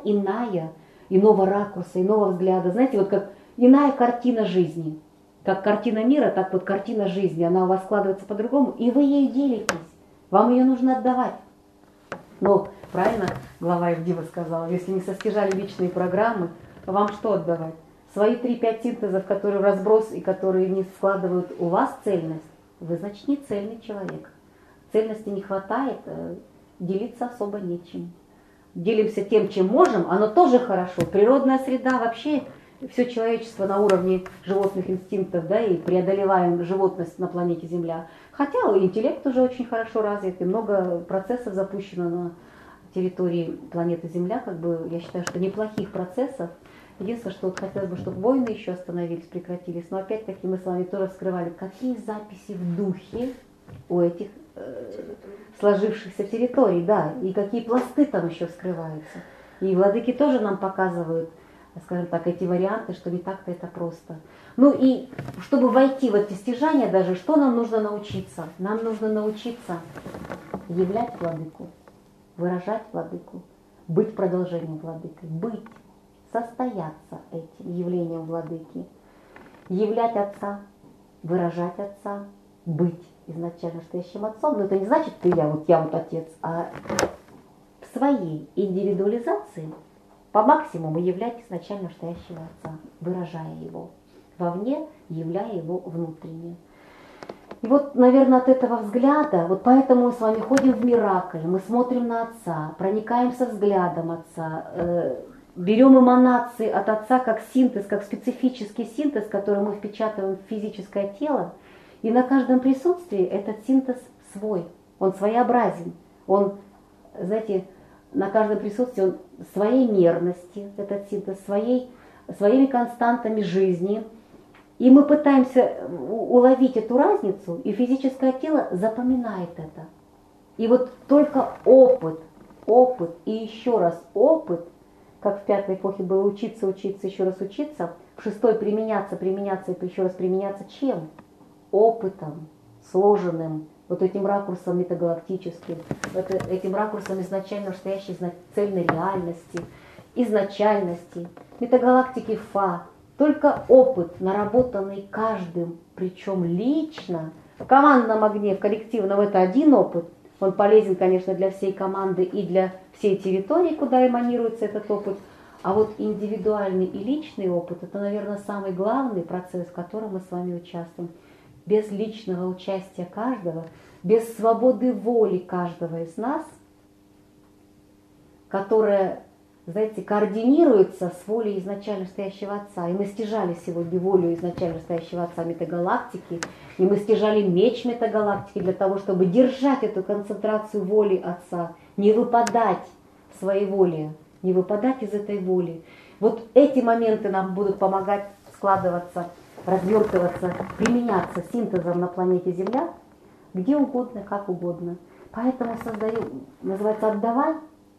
иного ракурса, иного взгляда. Знаете, вот как иная картина жизни. Как картина мира, так вот картина жизни. Она у вас складывается по-другому, и вы ею делитесь. Вам ее нужно отдавать. Но правильно глава Евдива сказала, если не состяжали личные программы, вам что отдавать? Свои 3-5 синтезов, которые в разброс и которые не складывают у вас цельность, вы, значит, не цельный человек. Цельности не хватает, делиться особо нечем. Делимся тем, чем можем, оно тоже хорошо. Природная среда вообще, все человечество на уровне животных инстинктов, да, и преодолеваем животность на планете Земля. Хотя интеллект уже очень хорошо развит, и много процессов запущено на территории планеты Земля, как бы, я считаю, что неплохих процессов. Единственное, что вот хотелось бы, чтобы войны еще остановились, прекратились. Но опять-таки мы с вами тоже вскрывали, какие записи в духе у этих сложившихся территорий, да, и какие пласты там еще вскрываются. И владыки тоже нам показывают, скажем так, эти варианты, что не так-то это просто. Ну и чтобы войти в эти стяжания даже, что нам нужно научиться? Нам нужно научиться являть владыку, выражать владыку, быть продолжением владыки, быть, состояться этим явлением владыки, являть отца, выражать отца, быть изначально настоящим отцом. Но это не значит, что я вот отец, а в своей индивидуализации по максимуму являть изначально настоящего отца, выражая его вовне, являя его внутренне. И вот, наверное, от этого взгляда, вот поэтому мы с вами ходим в Миракль, мы смотрим на Отца, проникаемся взглядом Отца, берем эманации от Отца как синтез, как специфический синтез, который мы впечатываем в физическое тело, и на каждом присутствии этот синтез свой, он своеобразен, он, знаете, на каждом присутствии он своей мерности, этот синтез, своими константами жизни. И мы пытаемся уловить эту разницу, и физическое тело запоминает это. И вот только опыт и еще раз опыт, как в пятой эпохе было учиться, еще раз учиться, в шестой применяться и еще раз применяться чем? Опытом, сложенным, вот этим ракурсом метагалактическим, этим ракурсом изначально настоящей цельной реальности, изначальности, метагалактики Фа. Только опыт, наработанный каждым, причем лично, в командном огне, в коллективном, это один опыт. Он полезен, конечно, для всей команды и для всей территории, куда эманируется этот опыт. А вот индивидуальный и личный опыт, это, наверное, самый главный процесс, в котором мы с вами участвуем. Без личного участия каждого, без свободы воли каждого из нас, которая, знаете, координируется с волей изначально стоящего Отца. И мы стяжали сегодня волю изначально стоящего Отца метагалактики, и мы стяжали меч метагалактики для того, чтобы держать эту концентрацию воли Отца, не выпадать в своей воле, не выпадать из этой воли. Вот эти моменты нам будут помогать складываться, развертываться, применяться синтезом на планете Земля, где угодно, как угодно. Поэтому создаю, называется, отдавай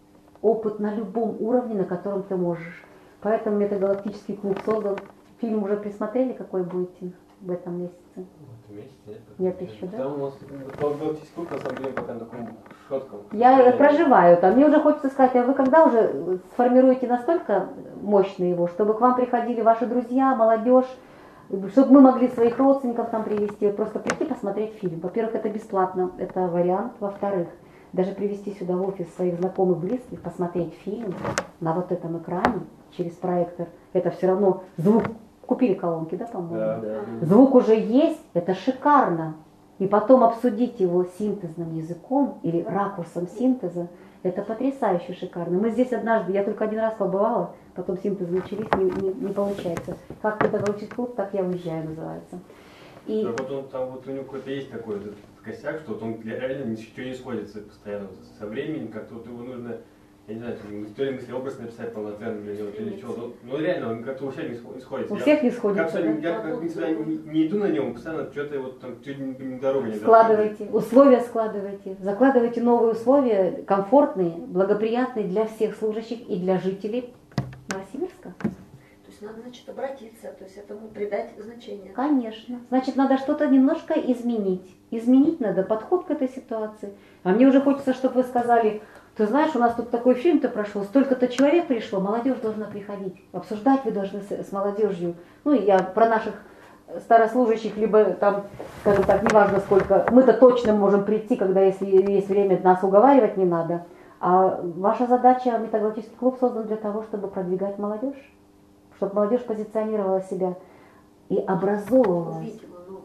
опыт на любом уровне, на котором ты можешь. Поэтому метагалактический клуб создан. Фильм уже присмотрели, какой будете в этом месяце? В этом месяце нет еще, да? Там у нас галактический клуб, на самом деле, пока на таком шотком. Я проживаю там. Мне уже хочется сказать, а вы когда уже сформируете настолько мощно его, чтобы к вам приходили ваши друзья, молодежь, чтобы мы могли своих родственников там привезти, просто прийти посмотреть фильм. Во-первых, это бесплатно, это вариант. Во-вторых, даже привезти сюда в офис своих знакомых, близких, посмотреть фильм на вот этом экране через проектор. Это все равно звук. Купили колонки, да, по-моему? Да. Звук уже есть, это шикарно. И потом обсудить его синтезным языком или ракурсом синтеза, это потрясающе шикарно. Мы здесь однажды, я только один раз побывала, потом синтезы начались, не получается. Как метагалактический клуб, так я уезжаю, называется. И... Да, потом там вот у него какой-то есть такой этот косяк, что вот он реально ничего не сходится постоянно со временем, как-то вот его нужно, я не знаю, то ли мыслеобраз написать полноценный или чего-то. Ну реально, он как-то у всех не сходится. У всех не сходится. Я как никогда не иду на нем, постоянно что-то вот там дорога не складывайте, условия складывайте, закладывайте новые условия, комфортные, благоприятные для всех служащих и для жителей Новосибирска. То есть надо, значит, обратиться, то есть этому придать значение. Конечно. Значит, надо что-то немножко изменить. Изменить надо подход к этой ситуации. А мне уже хочется, чтобы вы сказали, ты знаешь, у нас тут такой фильм-то прошел, столько-то человек пришло, молодежь должна приходить. Обсуждать вы должны с молодежью. Ну, я про наших старослужащих, либо там, скажем так, неважно сколько. Мы-то точно можем прийти, когда если есть время, нас уговаривать не надо. А ваша задача, метагалактический клуб создан для того, чтобы продвигать молодежь. Чтобы молодежь позиционировала себя и образовывалась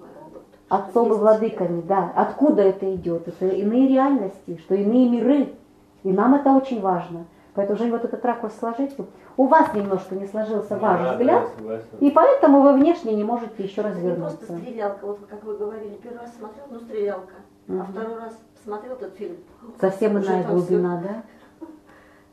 отцом и владыками. Да. Откуда это идет? Это иные реальности, что иные миры. И нам это очень важно. Поэтому, Жень, вот этот ракурс сложите. У вас немножко не сложился ваш взгляд, и поэтому вы внешне не можете еще развернуться. Это не просто стрелялка, вот как вы говорили, первый раз смотрел, ну стрелялка, а второй раз смотрел этот фильм. Совсем иная глубина, да?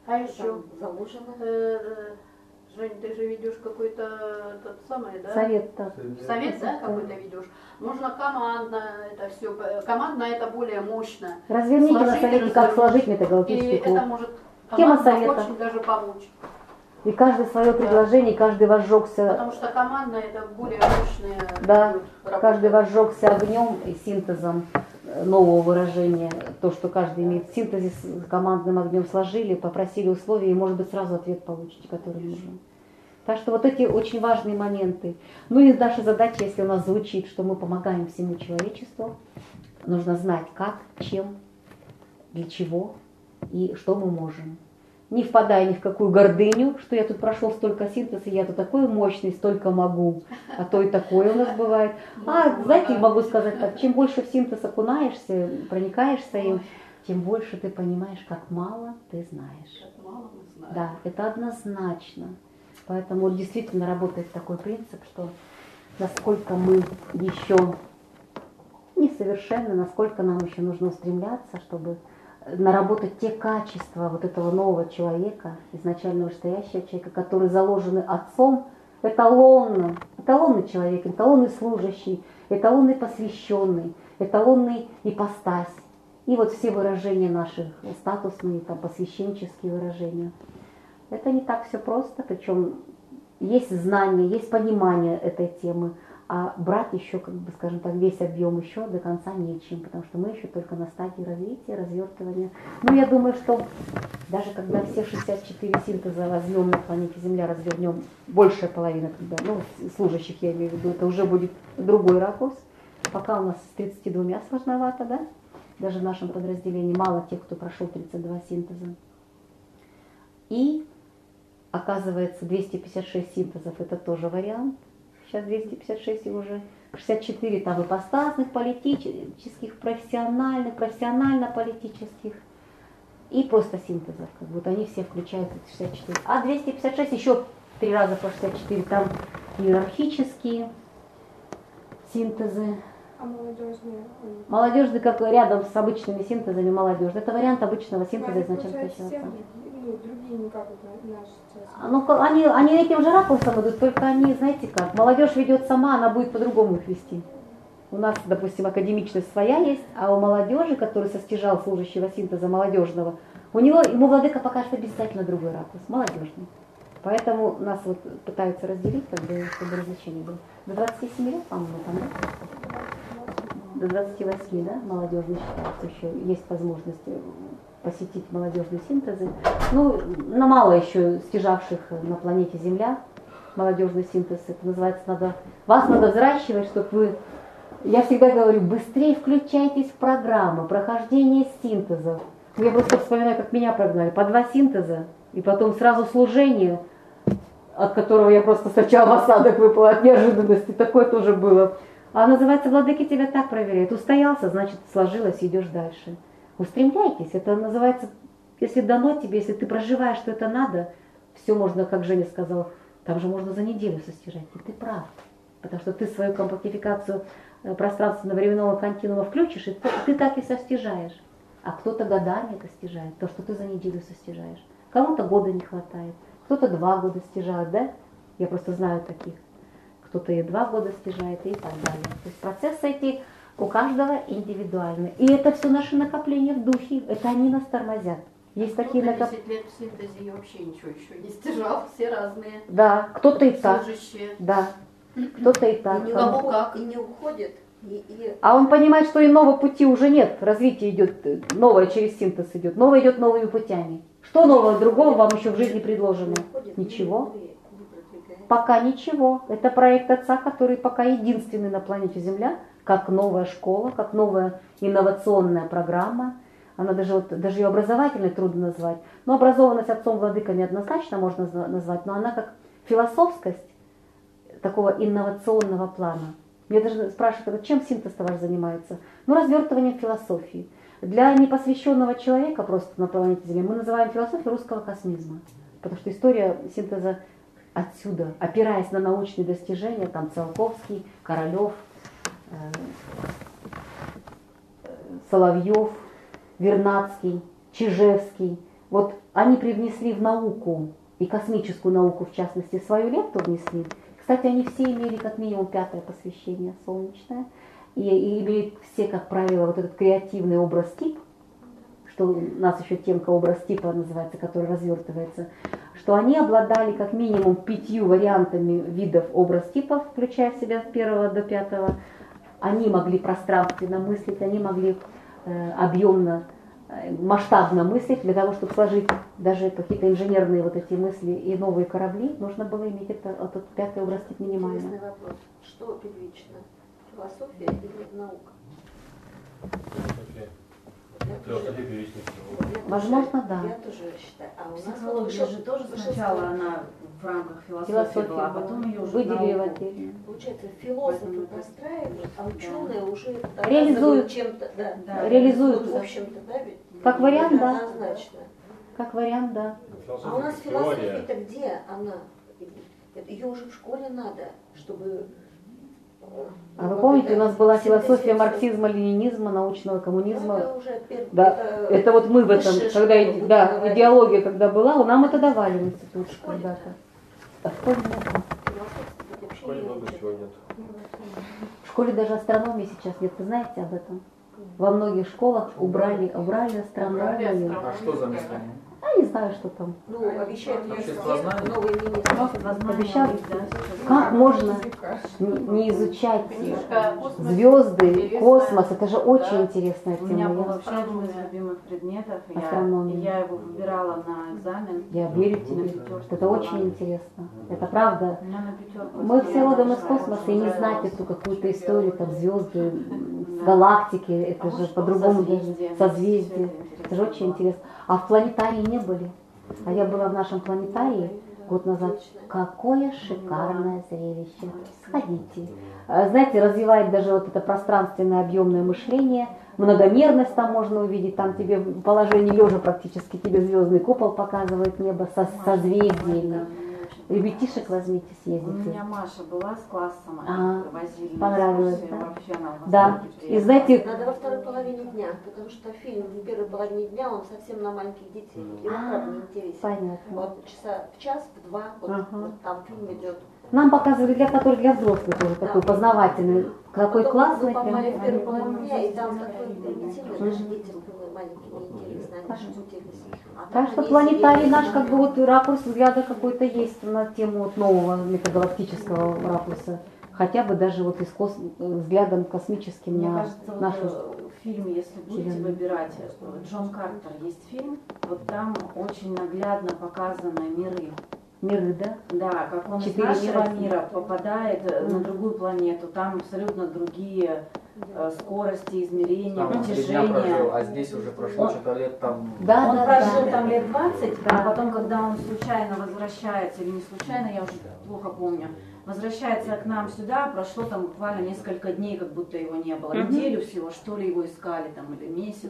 А еще, Там заложено. Жень, ты же ведешь какой-то тот самый, да? Совет, так. Совет, да, какой-то ведешь. Нужно командно это все. Командно это более мощно. Разверните на Сложить, совете, как развернуть. сложить И методологический это клуб. может Тема командно совета. очень даже помочь. И каждый свое предложение, каждый возжегся, Потому что командно это более мощная да, идет работа. каждый возжегся огнем и синтезом нового выражения. То, что каждый имеет синтезис с командным огнем сложили, попросили условия, и может быть сразу ответ получите, который нужен. Так что вот эти очень важные моменты. Ну и наша задача, если у нас звучит, что мы помогаем всему человечеству, нужно знать как, чем, для чего и что мы можем. Не впадая ни в какую гордыню, что я тут прошел столько синтеза, я тут такой мощный, столько могу, а то и такое у нас бывает. А, знаете, могу сказать так, чем больше в синтез окунаешься, проникаешься им, тем больше ты понимаешь, как мало ты знаешь. Как мало мы знаем. Да, это однозначно. Поэтому вот действительно работает такой принцип, что насколько мы еще несовершенны, насколько нам еще нужно устремляться, чтобы наработать те качества вот этого нового человека, изначально вышестоящего человека, которые заложены отцом, эталонный человек, эталонный служащий, эталонный посвященный, эталонный ипостась. И вот все выражения наших, статусные, там, посвященческие выражения. Это не так все просто, причем есть знание, есть понимание этой темы, а брать еще, как бы, скажем так, весь объем еще до конца нечем, потому что мы еще только на стадии развития, развертывания. Ну, я думаю, что даже когда все 64 синтеза возьмем на планете Земля, развернем, большая половина, когда, ну, служащих я имею в виду, это уже будет другой ракурс. Пока у нас с 32 сложновато, да? Даже в нашем подразделении мало тех, кто прошел 32 синтеза. И оказывается, 256 синтезов это тоже вариант. Сейчас 256 и уже 64 там ипостасных, политических, профессионально-политических и просто синтезов. Как будто они все включают 64. А 256 еще 3 раза по 64. Там иерархические синтезы. А молодежные? Молодежный, как рядом с обычными синтезами молодежный. Это вариант обычного синтеза изначально начинается. Другие никак вот наши. Ну, они этим же ракурсом идут, только они, знаете как, молодежь ведет сама, она будет по-другому их вести. У нас, допустим, академичность своя есть, а у молодежи, который состяжал служащего синтеза молодежного, ему владыка покажет обязательно другой ракурс, молодежный. Поэтому нас вот пытаются разделить, как бы, чтобы развлечение было. До 27 лет, по-моему, там, да? До 28, да, молодежный считается еще, есть возможность посетить молодежные синтезы. Ну, но мало еще стяжавших на планете Земля молодежный синтез. Это называется, вас надо взращивать, чтобы вы, я всегда говорю, быстрее включайтесь в программу прохождения синтезов. Я просто вспоминаю, как меня прогнали. По 2 синтеза, и потом сразу служение, от которого я просто сначала в осадок выпала от неожиданности. Такое тоже было. А называется, владыки тебя так проверяют. Устоялся, значит, сложилось, идешь дальше. Устремляйтесь, это называется, если дано тебе, если ты проживаешь, что это надо, все можно, как Женя сказала, там же можно за неделю состяжать. И ты прав, потому что ты свою компактификацию пространственно-временного континуума включишь, и ты так и состяжаешь. А кто-то годами это стяжает, то, что ты за неделю состяжаешь. Кому-то года не хватает, кто-то 2 года стяжает, да? Я просто знаю таких. Кто-то и 2 года стяжает, и так далее. То есть процессы эти у каждого индивидуально. И это все наши накопления в духе. Это они нас тормозят. Есть такие накопления. 10 лет в синтезе и вообще ничего еще не стяжал. Все разные. Да, кто-то и так. Служащие. Да, кто-то и так. И не уходит. А он понимает, что иного пути уже нет. Развитие идет, новое через синтез идет. Новое идет новыми путями. Что нового другого вам еще в жизни предложено? Ничего. Пока ничего. Это проект Отца, который пока единственный на планете Земля, как новая школа, как новая инновационная программа. Она даже ее образовательной трудно назвать. Но образованность отцом владыками однозначно можно назвать, но она как философскость такого инновационного плана. Меня даже спрашивают, чем синтез ваш занимается? Ну, развертыванием философии. Для непосвященного человека просто на планете Земля мы называем философию русского космизма. Потому что история синтеза отсюда, опираясь на научные достижения, там Циолковский, Королев, Соловьев, Вернадский, Чижевский, Вот они привнесли в науку, и космическую науку в частности, свою лепту внесли. Кстати, они все имели как минимум 5-е посвящение солнечное. И имеют все, как правило, вот этот креативный образ-тип, что у нас еще темка образ-типа называется, который развертывается, что они обладали как минимум 5 вариантами видов образ-типов, включая в себя с 1 до 5. Они могли пространственно мыслить, они могли объемно, масштабно мыслить. Для того, чтобы сложить даже какие-то инженерные вот эти мысли и новые корабли, нужно было иметь этот 5-й образ-тип минимально. Интересный вопрос. Что первично? Философия или наука? Возможно, да. Я тоже считаю. А у нас Психология же тоже сначала она в рамках философии была, а потом ее уже выделили в науку. отдельно. Получается, философы простраивают, а ученые уже Реализуют. чем-то, да. Да. Реализуют. В общем-то, да, ведь Как вариант, да. однозначно. Как вариант, да. А у нас философия-то где она? Ее уже в школе надо, чтобы... А вы помните, у нас была философия марксизма, ленинизма, научного коммунизма. Это уже Да, это вот мы в этом, когда да, идеология когда была, нам это давали в институте когда-то. А в школе нет. В школе много чего нет. В школе даже астрономии сейчас нет, вы знаете об этом? Во многих школах убрали астрономию. А что за место? Я не знаю, что там. Ну, обещают Обществознание? новый министр. Обещал, как можно не изучать звезды, космос, это же очень интересная У меня был тема. вообще один из любимых предметов, и Астрономия. я его выбирала на экзамен. Я верю тебе, что это очень интересно. Это правда. У меня на 5. Мы все родом из космоса, и не знать эту какую-то историю, там звезды, галактики, это же по-другому даже созвездия. Это же очень интересно. А в планетарии не были. А я была в нашем планетарии год назад. Какое шикарное зрелище. Сходите. Знаете, развивает даже вот это пространственное объемное мышление. Многомерность там можно увидеть. Там тебе в положении лежа практически тебе звездный купол показывает небо со созвездиями. Ребятишек возьмите, У съездите. меня Маша была с классом, А, возили. понравилось, на да? экскурсию, вообще она Да. восторге И знаете, Надо во второй половине дня, потому что фильм в первой половине дня, он совсем на маленьких детей. Его правда не интересен. понятно. Вот часа в час, в 2, вот, Ага. вот там фильм идет. Нам показывали который для взрослых уже такой познавательный. Какой Потом классный. мы попали прям. в первую половину дня, и там такой примитивный, даже детям было маленьким неинтересно, они шутились. А Так там что они планетарий сидели, наш как бы смотрели. вот ракурс взгляда какой-то есть на тему вот нового метагалактического ракурса. Хотя бы даже вот из взглядом космическим Мне на кажется, вот, нашу. в фильме, если будете Вселенную. выбирать, Джон Картер есть фильм, вот там очень наглядно показаны миры. Миры, да? Да, как он из 4 нашего мира. мира попадает на другую планету, там абсолютно другие скорости, измерения, Там он 3 дня прожил, притяжения. а здесь уже прошло Он- что-то лет там... Да, Он да, прожил да. там лет 20, Да. а потом, когда он случайно возвращается, или не случайно, я уже плохо помню, возвращается к нам сюда, прошло там буквально несколько дней, как будто его не было. Мгм. Неделю всего, что ли, его искали там, или месяц.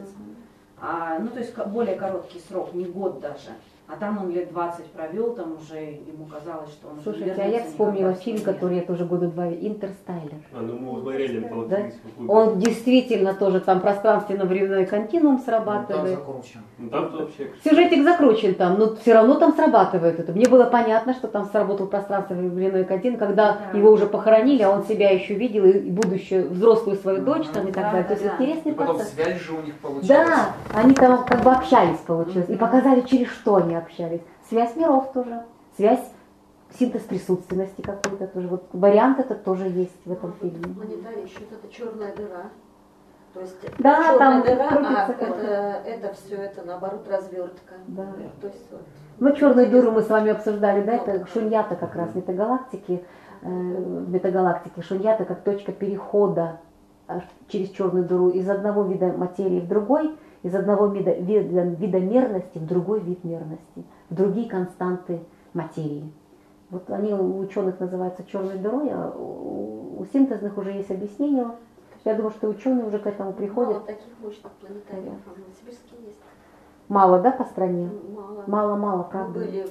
Ну, то есть более короткий срок, не год даже. А там он лет 20 провел, там уже ему казалось, что он уже Слушайте, а я вернется вспомнила никогда фильм, сюда. который я тоже года 2, «Интерстайлер». Ну мы смотрели по Да? латинскому клубу. Он действительно тоже там пространственно-временной континуум Там срабатывает. закручен. Ну там-то вообще... Сюжетик закручен там, но все равно там срабатывает это. Мне было понятно, что там сработал пространственно-временной континуум, когда Да. его уже похоронили, а он себя еще видел, и будущую взрослую свою дочь там и так Да, далее. То есть да, да. И интересный потом процесс. связь же у них получалась. Да, они там как бы общались, получилось. И показали, через что они общались. Связь миров тоже. Связь, синтез присутственности какой-то тоже. Вот вариант этот тоже есть в этом фильме. Планетарий еще это черная дыра. То есть Да, черная там дыра, крутится а как-то. это все это наоборот развертка. Да. То есть вот. Ну, черную дыру мы с вами обсуждали, да, это шуньята как раз метагалактики, метагалактики. Шуньята как точка перехода через черную дыру из одного вида материи в другой, из одного вида мерности в другой вид мерности, в другие константы материи. Вот они у ученых называются черной дырой, а у синтезных уже есть объяснение. Я думаю, что ученые уже к этому приходят. Мало таких мощных планетариев, а в Новосибирске есть. Мало, да, по стране? Мало. Мало-мало, Мы правда. были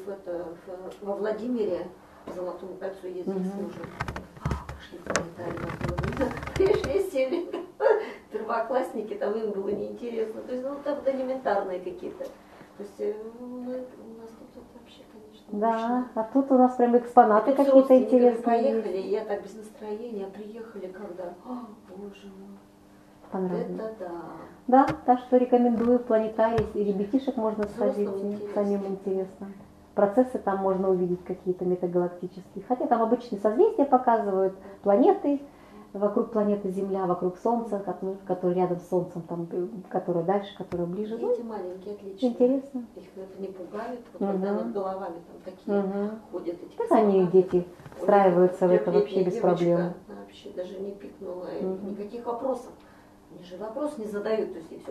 во Владимире, по Золотому кольцу ездили с Мгм. мужем. Пошли в планетарий, пришли, сели. Первоклассники, там им было неинтересно. То есть, ну, там элементарные какие-то То есть у нас тут вообще, конечно, Да, а тут у нас прям экспонаты тут с какие-то родственниками интересные поехали, есть. и я так без настроения, приехали, когда, боже мой, Понравилось. это да. Да, так что рекомендую планетарий, и ребятишек можно сходить, Взрослым и интересно. самим интересно. Процессы там можно увидеть какие-то метагалактические. Хотя там обычные созвездия показывают, планеты, вокруг планеты Земля, вокруг Солнца, который рядом с Солнцем, там, который дальше, который ближе. Ну, Дети маленькие, отлично. интересно. Их это не пугает, вот когда над головами там такие ходят эти Как они, космонавты. дети, встраиваются в это вообще без Девочка, проблем. она вообще даже не пикнула, никаких вопросов. Они же вопрос не задают, то есть ей все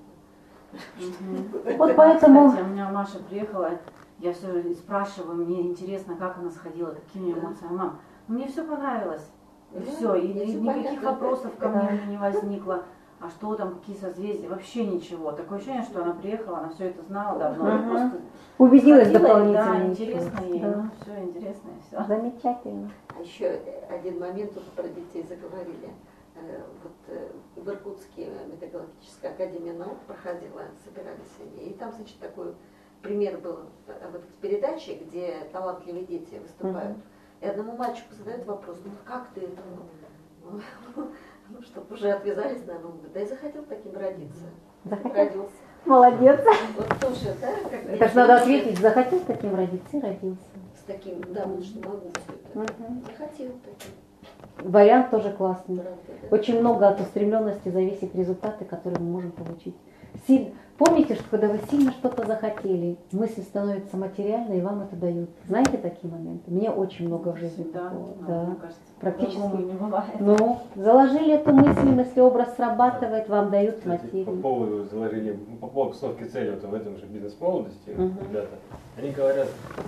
понятно. Вот поэтому... Кстати, у меня Маша приехала, я все спрашиваю, мне интересно, как она сходила, какими эмоциями. Мам, мне все понравилось. И Да, все, и мне всё никаких понятно. вопросов ко мне не возникло. А что там, какие созвездия, вообще ничего. Такое ощущение, что она приехала, она все это знала давно. Мгм. Просто Убедилась сходила, дополнительно. да, еще. интересно ей, Да. ну, все интересно и все. Замечательно. А еще один момент, тут про детей заговорили. В Иркутске Метагалактическая академия наук проходила, собирались они. И там, значит, такой пример был в этой передаче, где талантливые дети выступают. И одному мальчику задают вопрос, ну как ты это? Ну, чтобы уже отвязались, наверное, он говорит, да я захотел таким родиться. Захотел? Родился. Молодец. Вот тоже, да? Как Это дети ж надо видят ответить, захотел таким родиться и родился. с таким, да, вот что могу все это. Захотел таким. Вариант тоже классный. Правда, да. Очень много от устремленности зависит результаты, которые мы можем получить. Помните, что когда вы сильно что-то захотели, мысль становится материальной, и вам это дают. Знаете такие моменты? Мне очень много в жизни Всегда, такого. да, Да. мне кажется, Практически. по-другому не бывает. Ну, заложили эту мысль, мыслеобраз срабатывает, вам дают Кстати, по материю. поводу заложили, по поводу постановки цели вот в этом же бизнес-молодости, ребята, они говорят,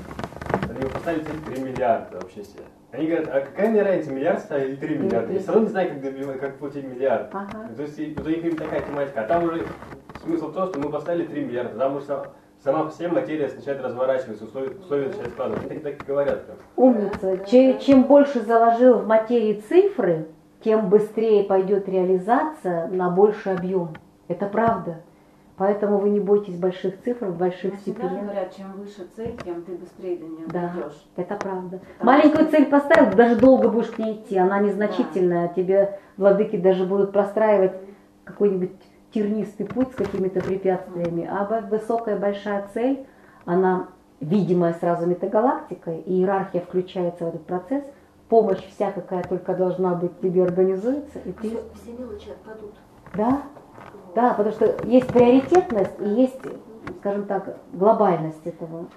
они поставили цель 3 миллиарда вообще себе. Они говорят, а какая мне разница, миллиард ставили или 3 миллиарда? Я все равно не знаю, как добивать, как получить миллиард. Ага. То есть вот у них именно такая тематика. А там уже смысл в том, что мы поставили 3 миллиарда. Там уже сама по себе материя начинает разворачиваться, условия начинают складываться. Они так и говорят. Прям. Умница. Чем больше заложил в материи цифры, тем быстрее пойдет реализация на больший объем. Это правда. Поэтому вы не бойтесь больших цифр, больших Но всегда степеней. говорят, чем выше цель, тем ты быстрее до нее Да, дойдешь. это правда. Потому Маленькую что- цель поставил, даже долго будешь к ней идти, она незначительная. Тебе владыки даже будут простраивать какой-нибудь тернистый путь с какими-то препятствиями. А высокая большая цель, она видимая сразу метагалактикой, и иерархия включается в этот процесс. Помощь вся, какая только должна быть, тебе организуется, и ты... Все мелочи отпадут. Да, да, потому что есть приоритетность и есть, скажем так, глобальность этого,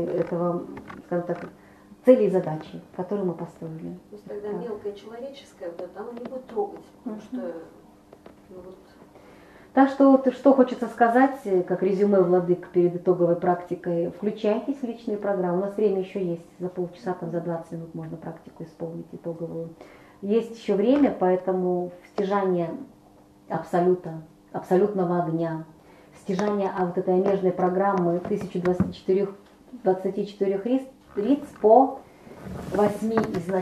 скажем так, цели и задачи, которые мы построили. То есть тогда мелкое человеческое, вот это, оно не будет трогать, потому что, ну вот, Так что, что хочется сказать, как резюме владык перед итоговой практикой, включайтесь в личные программы. У нас время еще есть, за полчаса, там, за 20 минут можно практику исполнить итоговую. Есть еще время, поэтому стяжание абсолютного огня, стяжание вот этой омежной программы 1024 риц по 8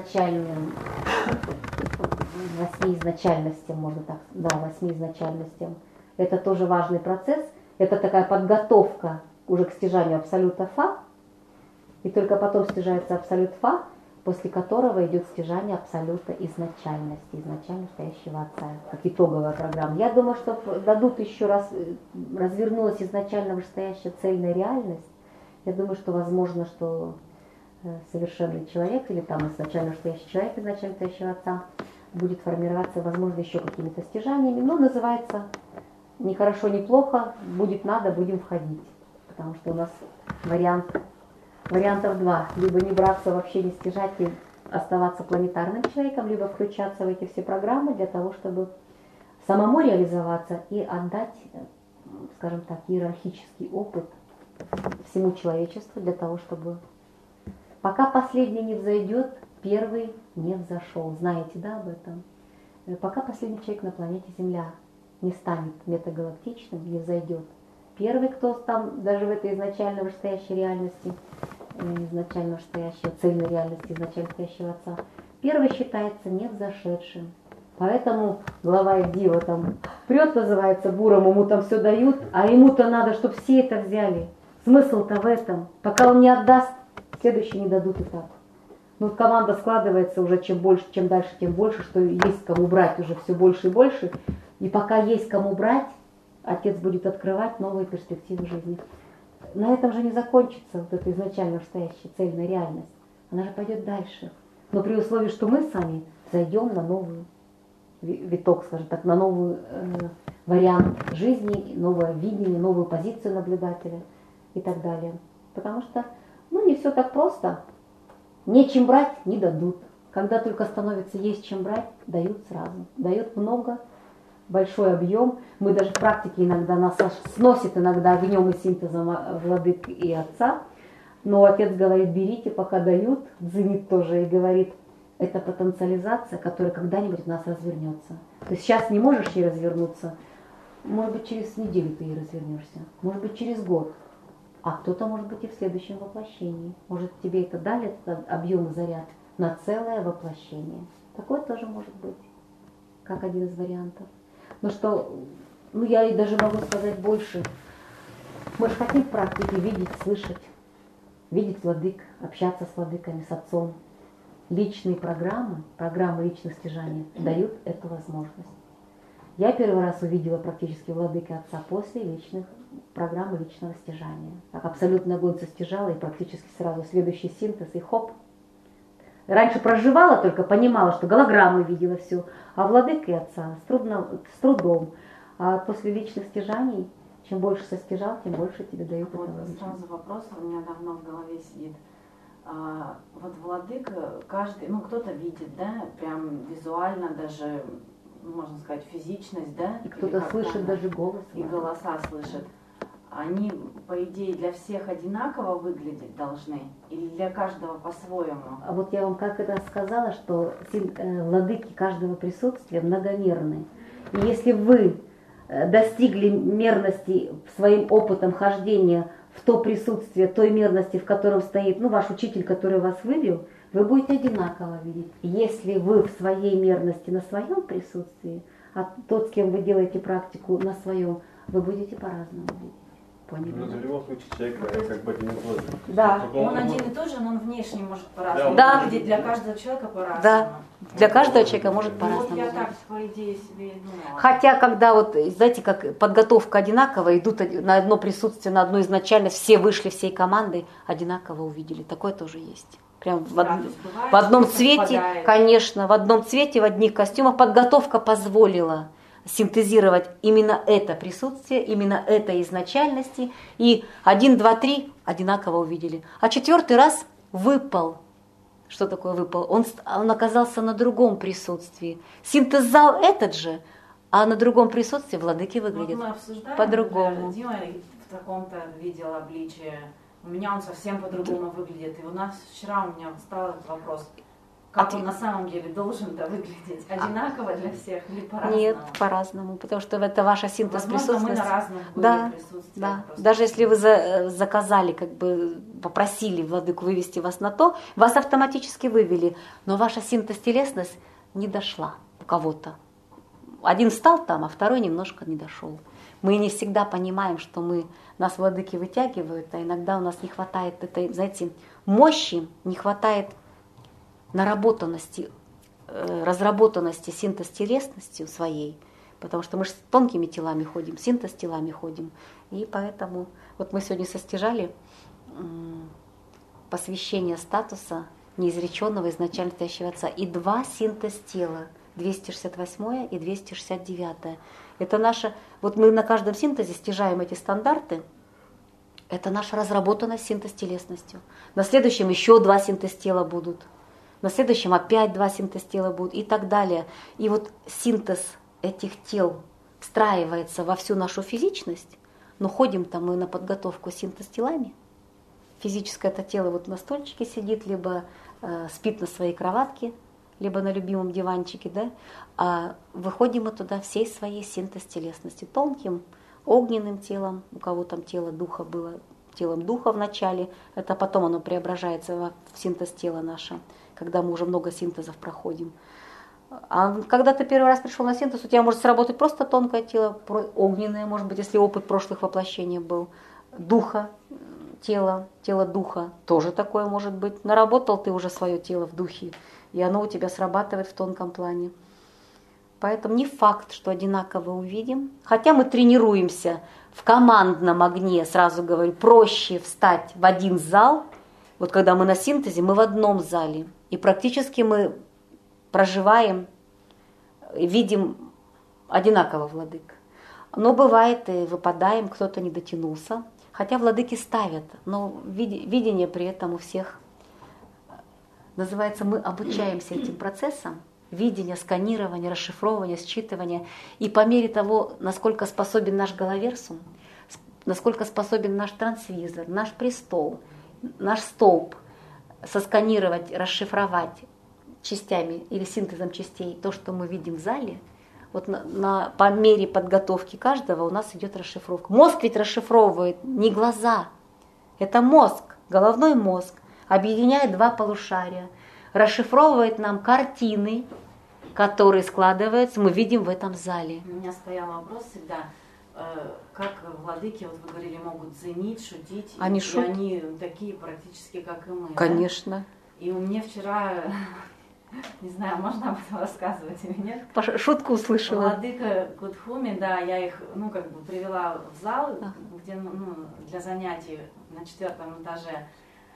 изначальностям, можно так, да, 8 изначальностям. Это тоже важный процесс. Это такая подготовка уже к стяжанию абсолюта Фа. И только потом стяжается абсолют Фа, после которого идет стяжание абсолюта изначальности, изначально стоящего Отца, как итоговая программа. Я думаю, что дадут еще раз, развернулась изначально вышестоящая цельная реальность. Я думаю, что возможно, что совершенный человек или там изначально вышестоящий человек, изначально стоящего Отца, будет формироваться, возможно, еще какими-то стяжаниями, но называется «не хорошо, не плохо, будет надо, будем входить». Потому что у нас вариантов два. Либо не браться вообще, не стяжать и оставаться планетарным человеком, либо включаться в эти все программы для того, чтобы самому реализоваться и отдать, скажем так, иерархический опыт всему человечеству для того, чтобы пока последний не взойдет, первый не взошел. Знаете, да, об этом? Пока последний человек на планете Земля не станет метагалактичным, не взойдет. Первый, кто там, даже в этой изначально вышестоящей реальности, изначально вышестоящей цельной реальности, изначально стоящего Отца, первый считается не взошедшим. Поэтому глава Ивдива там прет, называется, буром, ему там все дают, а ему-то надо, чтобы все это взяли. Смысл-то в этом. Пока он не отдаст, следующий не дадут этап. Ну, команда складывается уже чем больше, чем дальше, тем больше, что есть кому брать уже все больше и больше. И пока есть кому брать, отец будет открывать новые перспективы жизни. На этом же не закончится вот эта изначально стоящая цельная реальность. Она же пойдет дальше. Но при условии, что мы сами зайдем на новый виток, скажем так, на новый вариант жизни, новое видение, новую позицию наблюдателя и так далее. Потому что, не все так просто. Нечем брать, не дадут. Когда только становится есть чем брать, дают сразу. Дают много, большой объем. Мы даже в практике иногда нас сносит иногда огнем и синтезом владык и отца. Но отец говорит, берите, пока дают. Дзенит тоже и говорит, это потенциализация, которая когда-нибудь в нас развернется. То есть сейчас не можешь ей развернуться. Может быть, через неделю ты ей развернешься. Может быть, через год. А кто-то, может быть, и в следующем воплощении. Может, тебе это дали, этот объем и заряд, на целое воплощение. Такое тоже может быть, как один из вариантов. Я и даже могу сказать больше. Мы же хотим в практике видеть, слышать, видеть владык, общаться с владыками, с отцом. Личные программы личных стяжаний дают эту возможность. Я первый раз увидела практически владыки отца после программы личного стяжания. Так абсолютно огонь состяжала и практически сразу следующий синтез и хоп. Раньше проживала только, понимала, что голограммы видела все, а владыки отца с трудом. А после личных стяжаний, чем больше состяжал, тем больше тебе дают Вот этого. сразу вопрос у меня давно в голове сидит. Вот владыка, каждый, кто-то видит, да, прям визуально даже, можно сказать, физичность, да? И кто-то слышит даже голос. И голоса слышит. Они, по идее, для всех одинаково выглядеть должны? Или для каждого по-своему? А вот я вам как это сказала, что владыки каждого присутствия многомерны. И если вы достигли мерности своим опытом хождения в то присутствие, той мерности, в котором стоит ваш учитель, который вас вывел, вы будете одинаково видеть. Если вы в своей мерности на своем присутствии, а тот, с кем вы делаете практику на своем, вы будете по-разному видеть. Поняли? В любом случае человек как бы один и тот же. Да. Он один и тот же, но он внешне может по-разному Да. выглядеть. Для каждого человека по-разному. Да. Для каждого человека может Вот по-разному я видеть. так, по идее, себе и думала. Хотя, когда знаете, как подготовка одинаковая, идут на одно присутствие, на одну изначальность, все вышли всей командой, одинаково увидели. Такое тоже есть. Прям в одном цвете, совпадает. конечно, в одном цвете, в одних костюмах. Подготовка позволила синтезировать именно это присутствие, именно этой изначальности. И 1, 2, 3 одинаково увидели. А 4-й раз выпал. Что такое выпал? Он оказался на другом присутствии. Синтез-зал этот же, а на другом присутствии владыки выглядят мы обсуждаем, по-другому. Дима в таком-то видел обличие. У меня он совсем по-другому выглядит. И у нас вчера у меня встал этот вопрос. Как он на самом деле должен-то выглядеть? Одинаково для всех или по-разному? Нет, по-разному, потому что это ваша синтез Возможно, мы присутствия. на разных были Да, присутствиях. да. просто. Даже если вы заказали, попросили владыку вывести вас на то, вас автоматически вывели, но ваша синтез-телесность не дошла у кого-то. Один встал там, а второй немножко не дошел. Мы не всегда понимаем, что нас владыки вытягивают, а иногда у нас не хватает этой, знаете, мощи, не хватает наработанности, разработанности синтез-телесностью своей, потому что мы же с тонкими телами ходим, синтез-телами ходим, и поэтому вот мы сегодня состяжали посвящение статуса неизреченного изначально стоящего отца и 2 синтез-тела, 268 и 269. Это наша, вот мы на каждом синтезе стяжаем эти стандарты. Это наша разработанность синтез-телесностью. На следующем еще 2 синтез-тела будут. На следующем опять 2 синтез-тела будут и так далее. И вот синтез этих тел встраивается во всю нашу физичность, но ходим-то мы на подготовку синтез-телами. Физическое это тело вот на стульчике сидит, либо спит на своей кроватке, либо на любимом диванчике, да? А выходим мы туда всей своей синтез-телесности, тонким, огненным телом, у кого там тело духа было, телом духа в начале, это потом оно преображается в синтез тела наше, когда мы уже много синтезов проходим. А когда ты первый раз пришел на синтез, у тебя может сработать просто тонкое тело, огненное, может быть, если опыт прошлых воплощений был, духа, тело, тело духа, тоже такое может быть. Наработал ты уже свое тело в духе, и оно у тебя срабатывает в тонком плане. Поэтому не факт, что одинаково увидим. Хотя мы тренируемся в командном огне, сразу говорю, проще встать в один зал. Вот когда мы на синтезе, мы в одном зале. И практически мы проживаем, видим одинаково владык. Но бывает и выпадаем, кто-то не дотянулся. Хотя владыки ставят, но видение при этом у всех. Называется, мы обучаемся этим процессам. Видение, сканирование, расшифровывание, считывание. И по мере того, насколько способен наш головерсум, насколько способен наш трансвизор, наш престол, наш столб сосканировать, расшифровать частями или синтезом частей то, что мы видим в зале, вот по мере подготовки каждого у нас идет расшифровка. Мозг ведь расшифровывает не глаза, это мозг, головной мозг, объединяет два полушария, расшифровывает нам картины, которые складываются, мы видим в этом зале. У меня стоял вопрос всегда, как владыки, вот вы говорили, могут ценить, шутить. Они шутят. Они такие практически, как и мы. Конечно. Да? И у меня вчера, не знаю, можно об этом рассказывать или нет? Шутку услышала. Владыка Кудхуми, да, я их, привела в зал, где, для занятий на 4-м этаже.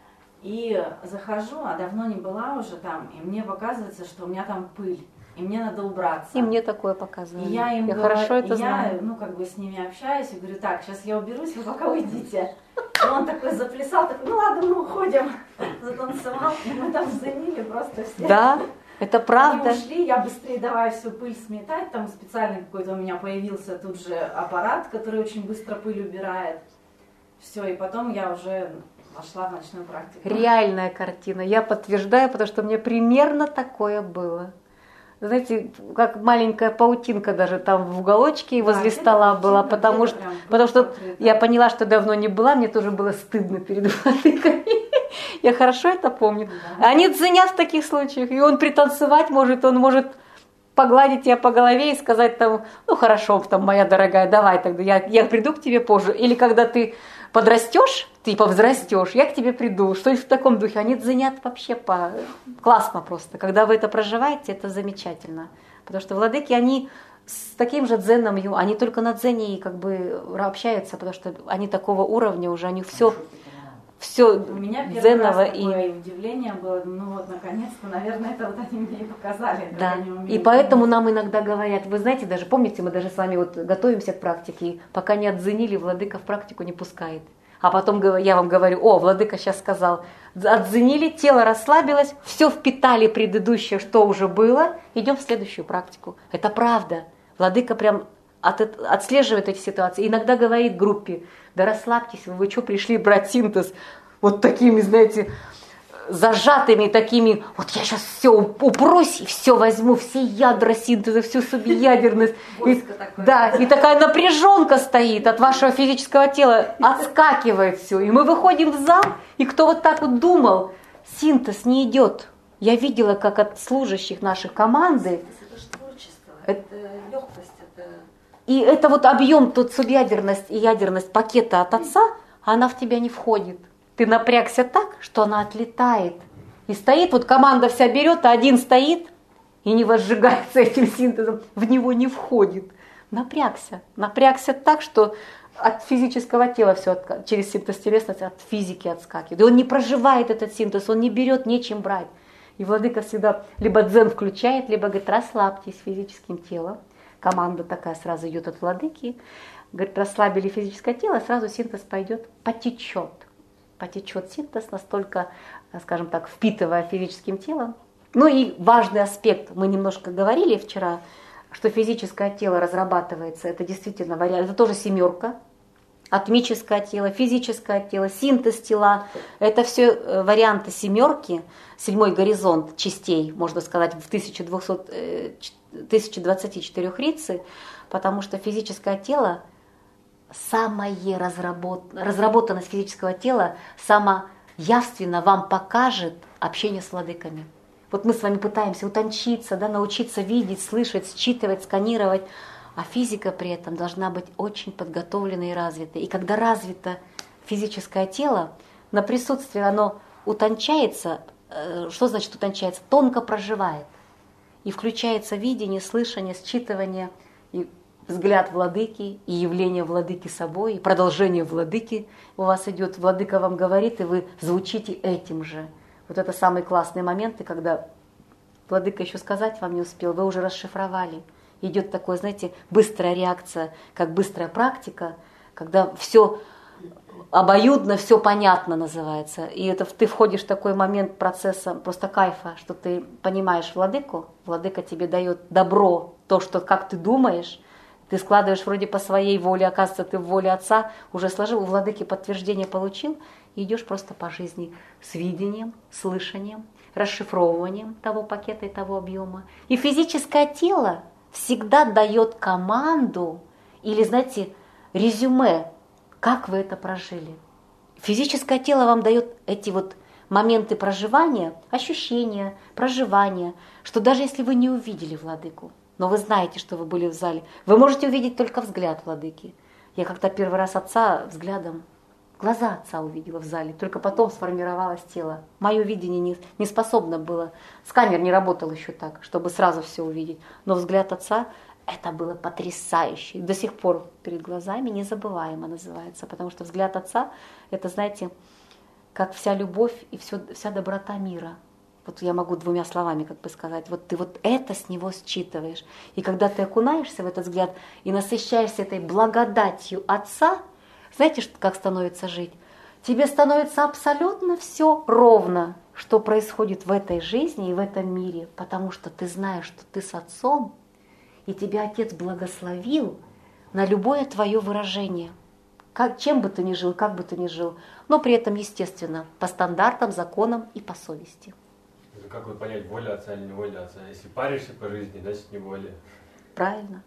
И захожу, а давно не была уже там, и мне показывается, что у меня там пыль, и мне надо убраться. И мне такое показывали. И я им говорю, хорошо это знаю. Я, с ними общаюсь, и говорю, так, сейчас я уберусь, вы пока уйдите. И он такой заплясал, такой, ладно, мы уходим. Затанцевал, и мы там занили просто все. Да, это правда. Они ушли, я быстрее давай всю пыль сметать, там специальный какой-то у меня появился тут же аппарат, который очень быстро пыль убирает. Все, и потом я уже вошла в ночную практику. Реальная картина. Я подтверждаю, потому что у меня примерно такое было. Знаете, как маленькая паутинка даже там в уголочке возле стола была, потому что я поняла, что давно не была, мне тоже было стыдно перед владыками. Я хорошо это помню. Да. Они ценят в таких случаях, и он пританцевать может, он может погладить тебя по голове и сказать там, хорошо, там, моя дорогая, давай тогда, я приду к тебе позже. Или когда ты подрастешь, ты повзрастешь, я к тебе приду. Что-нибудь в таком духе. Они ценят вообще классно просто. Когда вы это проживаете, это замечательно. Потому что владыки, они с таким же дзеном, они только на дзене и общаются, потому что они такого уровня уже, они все у меня первый раз такое и удивление было, наконец-то, наверное, это они мне и показали. Да, и поэтому нам иногда говорят, вы знаете, даже помните, мы даже с вами готовимся к практике, и пока не отзенили, владыка в практику не пускает. А потом я вам говорю, владыка сейчас сказал, отзенили, тело расслабилось, все впитали предыдущее, что уже было, идем в следующую практику. Это правда. Владыка прям отслеживает эти ситуации. Иногда говорит группе, да расслабьтесь, вы что пришли брать синтез вот такими, знаете, зажатыми такими, вот я сейчас все упрусь и все возьму, все ядра синтеза, всю субъядерность. И такая напряженка стоит от вашего физического тела, отскакивает все. И мы выходим в зал, и кто вот так вот думал, синтез не идет. Я видела, как от служащих наших команды. Это же творчество, это легкость, это... И это вот объем, тут субъядерность и ядерность пакета от отца, она в тебя не входит. Ты напрягся так, что она отлетает. И стоит, вот команда вся берет, а один стоит и не возжигается этим синтезом, в него не входит. Напрягся так, что от физического тела все через синтез телесности, от физики отскакивает. И он не проживает этот синтез, он не берет, нечем брать. И владыка всегда либо дзен включает, либо говорит, расслабьтесь физическим телом. Команда такая сразу идет от владыки. Говорит, расслабили физическое тело, сразу синтез пойдет, потечет синтез, настолько, скажем так, впитывая физическим телом. И важный аспект, мы немножко говорили вчера, что физическое тело разрабатывается, это действительно вариант, это тоже 7, атмическое тело, физическое тело, синтез тела, это все варианты 7, 7-й горизонт частей, можно сказать, в 1024 рицы, потому что физическое тело, самая разработанность физического тела сама явственно вам покажет общение с владыками. Вот мы с вами пытаемся утончиться, научиться видеть, слышать, считывать, сканировать, а физика при этом должна быть очень подготовленной и развитой. И когда развита физическое тело, на присутствие оно утончается. Что значит утончается? Тонко проживает. И включается видение, слышание, считывание, и взгляд владыки, и явление владыки собой, и продолжение владыки у вас идет. Владыка вам говорит, и вы звучите этим же. Вот это самые классные моменты, когда владыка еще сказать вам не успел, вы уже расшифровали. Идет такое, знаете, быстрая реакция, как быстрая практика, когда все обоюдно, все понятно называется. И это ты входишь в такой момент процесса просто кайфа, что ты понимаешь владыку, владыка тебе дает добро, то, что как ты думаешь, ты складываешь вроде по своей воле, оказывается, ты в воле Отца уже сложил, у владыки подтверждение получил, и идешь просто по жизни с видением, слышанием, расшифровыванием того пакета и того объема. И физическое тело всегда дает команду или, знаете, резюме, как вы это прожили. Физическое тело вам дает эти вот моменты проживания, ощущения, проживания, что даже если вы не увидели владыку, но вы знаете, что вы были в зале, вы можете увидеть только взгляд владыки. Я как-то первый раз отца взглядом, глаза отца увидела в зале, только потом сформировалось тело. Мое видение не способно было, сканер не работал еще так, чтобы сразу все увидеть, но взгляд отца, это было потрясающе. До сих пор перед глазами незабываемо называется, потому что взгляд Отца, это, знаете, как вся любовь и вся доброта мира. Вот я могу двумя словами как бы сказать, вот ты вот это с него считываешь. И когда ты окунаешься в этот взгляд и насыщаешься этой благодатью Отца, знаете, как становится жить? Тебе становится абсолютно все ровно, что происходит в этой жизни и в этом мире, потому что ты знаешь, что ты с Отцом, и тебя Отец благословил на любое твое выражение. Чем бы ты ни жил, как бы ты ни жил, но при этом, естественно, по стандартам, законам и по совести. Как вот понять, воля Отца или не воля Отца? Если паришься по жизни, значит не воля. Правильно.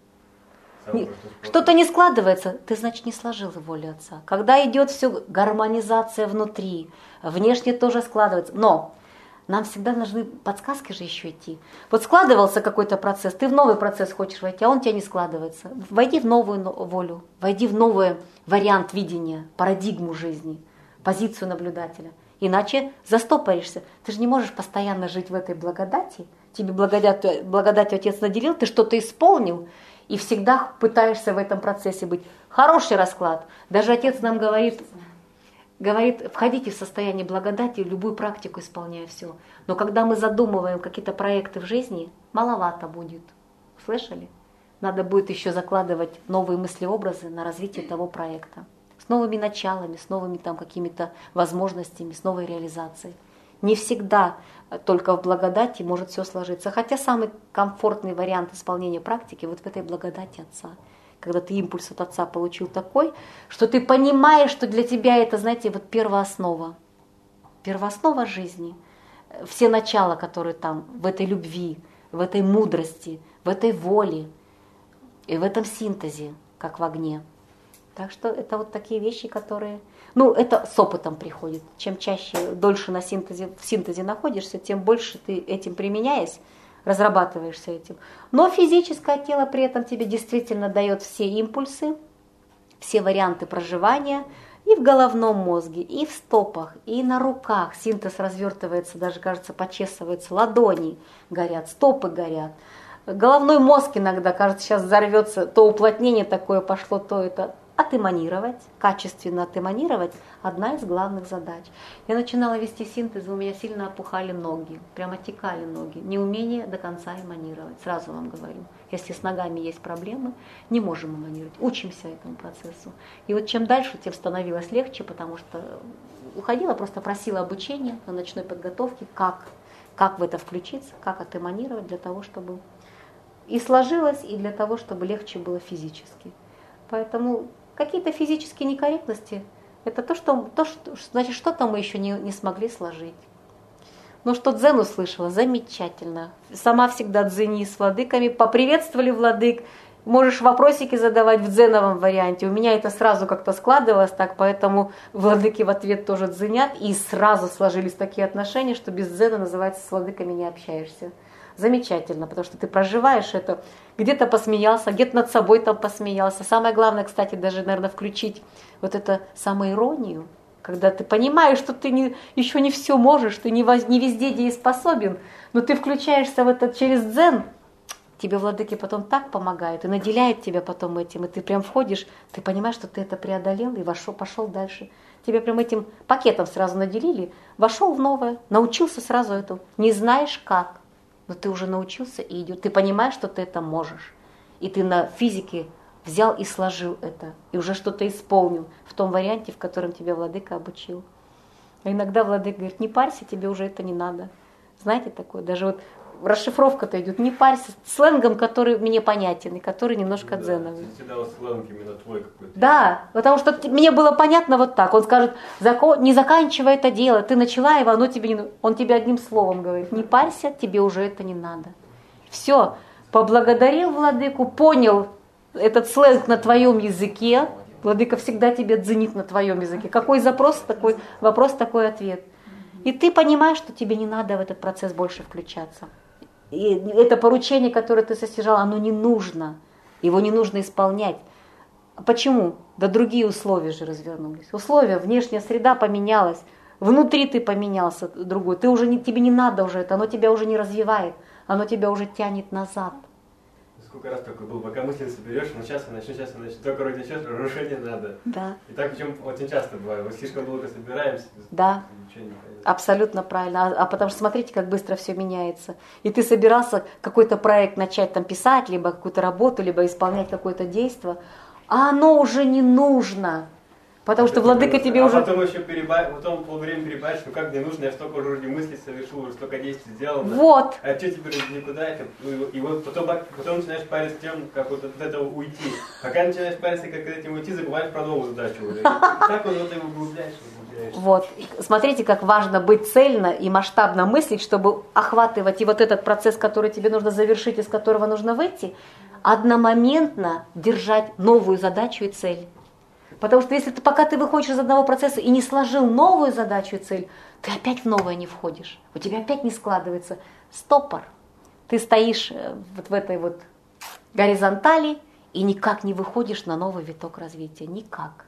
Что-то не складывается, ты, значит, не сложил волю Отца. Когда идет все гармонизация внутри, внешне тоже складывается. Но нам всегда нужны подсказки же еще идти. Вот складывался какой-то процесс, ты в новый процесс хочешь войти, а он у тебя не складывается. Войди в новую волю, войди в новый вариант видения, парадигму жизни, позицию наблюдателя. Иначе застопоришься. Ты же не можешь постоянно жить в этой благодати. Тебе благодатью Отец наделил, ты что-то исполнил, и всегда пытаешься в этом процессе быть. Хороший расклад. Даже Отец нам говорит, входите в состояние благодати, любую практику исполняя все. Но когда мы задумываем какие-то проекты в жизни, маловато будет. Слышали? Надо будет еще закладывать новые мысли-образы на развитие того проекта. С новыми началами, с новыми там какими-то возможностями, с новой реализацией. Не всегда только в благодати может все сложиться. Хотя самый комфортный вариант исполнения практики вот в этой благодати Отца. Когда ты импульс от Отца получил такой, что ты понимаешь, что для тебя это, знаете, вот первооснова. Первооснова жизни. Все начала, которые там, в этой любви, в этой мудрости, в этой воле и в этом синтезе, как в огне. Так что это вот такие вещи, которые... это с опытом приходит. Чем чаще, дольше в синтезе находишься, тем больше ты этим применяясь, разрабатываешься этим. Но физическое тело при этом тебе действительно дает все импульсы, все варианты проживания и в головном мозге, и в стопах, и на руках. Синтез развертывается, даже, кажется, почесывается, ладони горят, стопы горят. Головной мозг иногда, кажется, сейчас взорвется, то уплотнение такое пошло, то это... Отэманировать, качественно отэманировать – одна из главных задач. Я начинала вести синтез, у меня сильно опухали ноги, прямо текали ноги. Неумение до конца эманировать, сразу вам говорю. Если с ногами есть проблемы, не можем эманировать, учимся этому процессу. И вот чем дальше, тем становилось легче, потому что уходила, просто просила обучения на ночной подготовке, как в это включиться, как отэманировать для того, чтобы и сложилось, и для того, чтобы легче было физически. Поэтому какие-то физические некорректности – это значит, что-то мы еще не смогли сложить. Ну что дзен услышала, замечательно. Сама всегда дзени с владыками, поприветствовали владык. Можешь вопросики задавать в дзеновом варианте. У меня это сразу как-то складывалось так, поэтому владыки в ответ тоже дзенят. И сразу сложились такие отношения, что без дзена, называется, с владыками не общаешься. замечательно, потому что ты проживаешь это, где-то посмеялся, где-то над собой там посмеялся. Самое главное, кстати, даже, наверное, включить вот это самоиронию, когда ты понимаешь, что ты еще не все можешь, ты не везде дееспособен, но ты включаешься в это через дзен, тебе владыки потом так помогают и наделяет тебя потом этим, и ты прям входишь, ты понимаешь, что ты это преодолел и пошел дальше. Тебя прям этим пакетом сразу наделили, вошел в новое, научился сразу этому, не знаешь как, но ты уже научился и идет, ты понимаешь, что ты это можешь, и ты на физике взял и сложил это, и уже что-то исполнил в том варианте, в котором тебя владыка обучил. А иногда владыка говорит, не парься, тебе уже это не надо. Знаете такое, даже вот расшифровка-то идет, не парься, сленгом, который мне понятен, и который немножко дзеновый. Всегда вот сленг именно твой какой-то. Да, потому что мне было понятно вот так. Он скажет, не заканчивай это дело, ты начала его, оно тебе не... Он тебе одним словом говорит, не парься, тебе уже это не надо. Все, поблагодарил владыку, понял этот сленг на твоем языке. Владыка всегда тебе дзенит на твоем языке. Какой запрос, такой вопрос, такой ответ. И ты понимаешь, что тебе не надо в этот процесс больше включаться. И это поручение, которое ты состяжал, оно не нужно. Его не нужно исполнять. Почему? Да другие условия же развернулись. Условия, внешняя среда поменялась. Внутри ты поменялся другой. Тебе не надо уже это, оно тебя уже не развивает. Оно тебя уже тянет назад. Сколько раз такое было, пока мысли соберешь, сейчас я начну, только вроде сейчас разрушение надо. Да. И так причем очень часто бывает, вот слишком долго собираемся, да. Ничего не понятно. Абсолютно правильно. А потому что смотрите, как быстро все меняется. И ты собирался какой-то проект начать там писать, либо какую-то работу, либо исполнять какое-то действие, а оно уже не нужно. Потому что владыка тебе уже... Потом еще потом полвремени перебавишь, ну как мне нужно, я столько уже мыслей совершил, уже столько действий сделал. Вот. А что теперь никуда это? И вот потом начинаешь париться тем, как вот от этого уйти. Пока начинаешь париться, как от этим уйти, забываешь про новую задачу уже. И так вот ты углубляешься. Вот. Смотрите, как важно быть цельно и масштабно мыслить, чтобы охватывать и вот этот процесс, который тебе нужно завершить, из которого нужно выйти, одномоментно держать новую задачу и цель. Потому что если пока ты выходишь из одного процесса и не сложил новую задачу и цель, ты опять в новое не входишь. У тебя опять не складывается. Стопор. Ты стоишь вот в этой вот горизонтали и никак не выходишь на новый виток развития. Никак.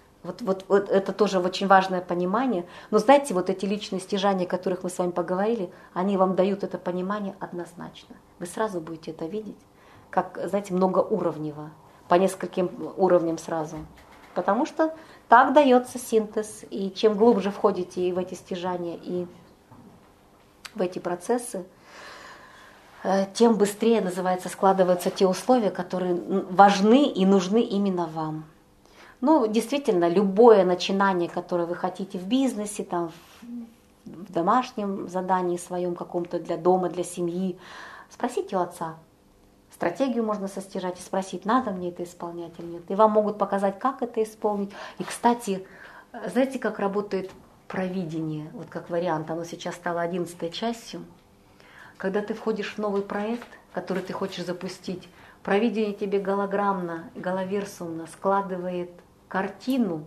Вот это тоже очень важное понимание. Но знаете, вот эти личные стяжания, о которых мы с вами поговорили, они вам дают это понимание однозначно. Вы сразу будете это видеть, как, знаете, многоуровнево, по нескольким уровням сразу. Потому что так дается синтез. И чем глубже входите и в эти стяжания, и в эти процессы, тем быстрее, называется, складываются те условия, которые важны и нужны именно вам. Ну, действительно, любое начинание, которое вы хотите в бизнесе, там, в домашнем задании своем каком-то для дома, для семьи, спросите у отца. Стратегию можно состяжать и спросить, надо мне это исполнять или нет. И вам могут показать, как это исполнить. И, кстати, знаете, как работает провидение, вот как вариант, оно сейчас стало 11-й частью. Когда ты входишь в новый проект, который ты хочешь запустить, провидение тебе голограммно, головерсумно складывает картину.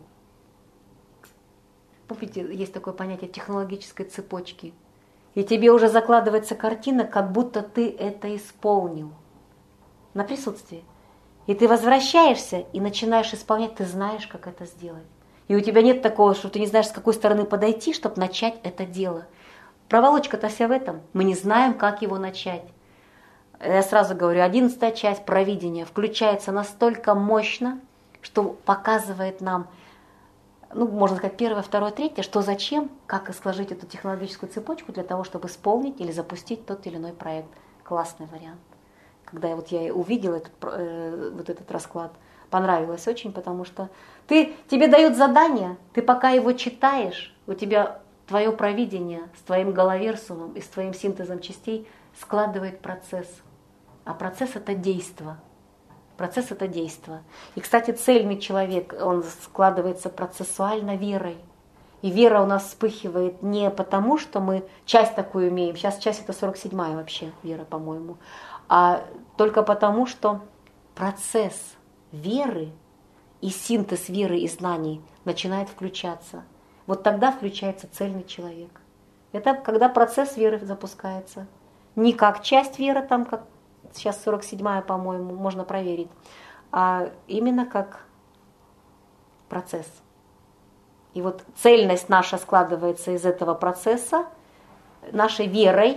Помните, есть такое понятие технологической цепочки. И тебе уже закладывается картина, как будто ты это исполнил. На присутствии. И ты возвращаешься и начинаешь исполнять, ты знаешь, как это сделать. И у тебя нет такого, что ты не знаешь, с какой стороны подойти, чтобы начать это дело. Проволочка-то вся в этом. Мы не знаем, как его начать. Я сразу говорю, 11-я часть провидения включается настолько мощно, что показывает нам, ну, можно сказать, 1, 2, 3, что зачем, как сложить эту технологическую цепочку для того, чтобы исполнить или запустить тот или иной проект. Классный вариант. Когда я увидела этот расклад, понравилось очень, потому что тебе дают задание, ты пока его читаешь, у тебя твое провидение с твоим головерсумом и с твоим синтезом частей складывает процесс. А процесс – это действо. Процесс – это действо. И, кстати, цельный человек, он складывается процессуально верой. И вера у нас вспыхивает не потому, что мы часть такую имеем, сейчас часть это 47-я вообще вера, по-моему, а только потому, что процесс веры и синтез веры и знаний начинает включаться. Вот тогда включается цельный человек. Это когда процесс веры запускается. Не как часть веры, там как сейчас 47-я, по-моему, можно проверить, а именно как процесс. И вот цельность наша складывается из этого процесса, нашей верой,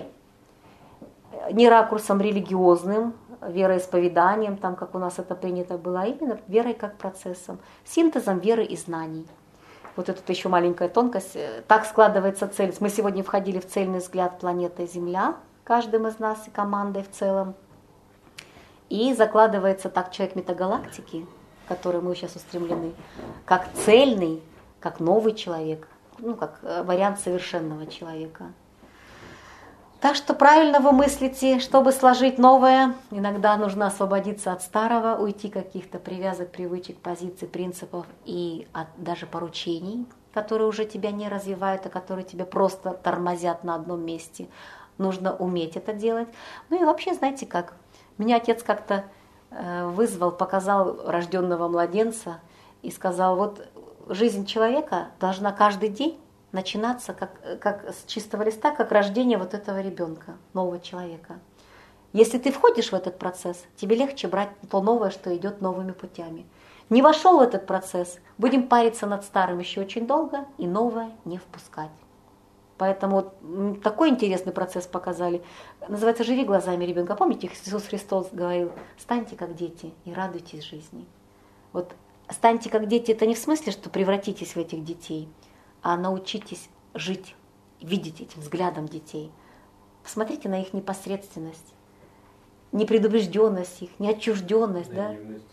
не ракурсом религиозным, вероисповеданием, там, как у нас это принято было, а именно верой как процессом, синтезом веры и знаний. Вот это еще маленькая тонкость. Так складывается цель. Мы сегодня входили в цельный взгляд планеты Земля, каждым из нас и командой в целом. И закладывается так человек метагалактики, к которой мы сейчас устремлены, как цельный, как новый человек, ну, как вариант совершенного человека. Так что правильно вы мыслите, чтобы сложить новое, иногда нужно освободиться от старого, уйти от каких-то привязок, привычек, позиций, принципов и от даже поручений, которые уже тебя не развивают, а которые тебя просто тормозят на одном месте. Нужно уметь это делать. Ну и вообще, знаете как, меня отец как-то вызвал, показал рожденного младенца и сказал, вот жизнь человека должна каждый день начинаться как с чистого листа, как рождение вот этого ребенка, нового человека. Если ты входишь в этот процесс, тебе легче брать то новое, что идет новыми путями. Не вошел в этот процесс, будем париться над старым еще очень долго и новое не впускать. Поэтому вот такой интересный процесс показали. Называется «Живи глазами ребенка». Помните, Иисус Христос говорил, станьте как дети и радуйтесь жизни. Вот станьте как дети, это не в смысле, что превратитесь в этих детей, а научитесь жить, видеть этим взглядом детей. Посмотрите на их непосредственность, непредубежденность их, неотчужденность, да?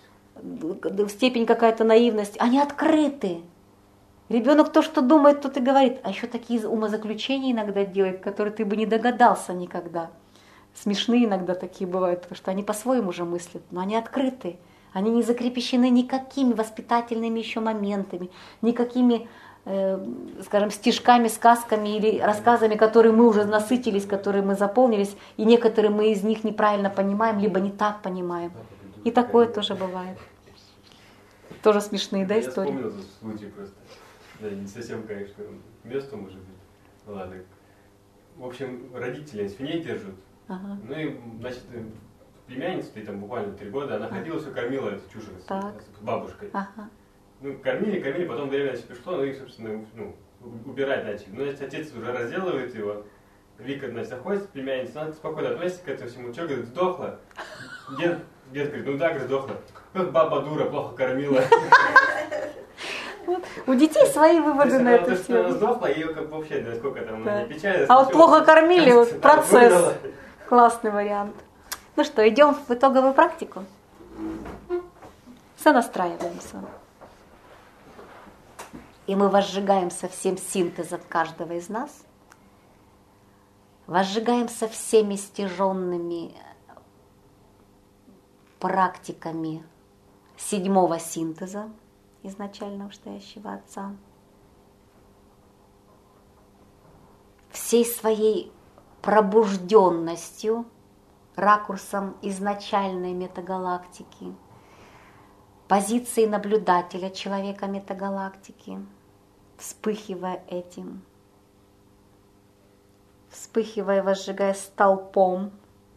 Степень какая-то наивность. Они открыты. Ребенок то, что думает, тот и говорит. А еще такие умозаключения иногда делает, которые ты бы не догадался никогда. Смешные иногда такие бывают, потому что они по-своему уже мыслят, но они открыты. Они не закрепощены никакими воспитательными еще моментами, никакими, скажем, стишками, сказками или рассказами, которые мы уже насытились, которые мы заполнились, и некоторые мы из них неправильно понимаем, либо не так понимаем. И такое тоже бывает. Тоже смешные, да, истории? Я вспомнил этот случай просто. Да, не совсем, конечно, место может быть. Ладно. В общем, родители свиней держат. Ага. Ну и, значит, племянница, ей там буквально 3 года, она ходила, все кормила эту чушь с бабушкой. Ага. Ну, кормили, потом время, значит, пришло, ну и, собственно, убирать начали. Ну, значит, отец уже разделывает его. Вика, значит, заходит, племянница, она спокойно относится к этому всему. Что, говорит, сдохла? Дед говорит, ну да, говорит, сдохла. Как баба дура, плохо кормила. У детей свои выводы на это все. Она сдохла, ее как вообще, насколько там не печально. А вот плохо кормили, вот процесс. Классный вариант. Ну что, идем в итоговую практику? Сонастраиваемся. И мы возжигаемся всем синтезом каждого из нас. Возжигаемся всеми стяженными практиками 7-го синтеза изначального стоящего Отца. Всей своей пробужденностью, ракурсом изначальной метагалактики, позиции наблюдателя человека метагалактики, вспыхивая этим, вспыхивая, возжигая столпом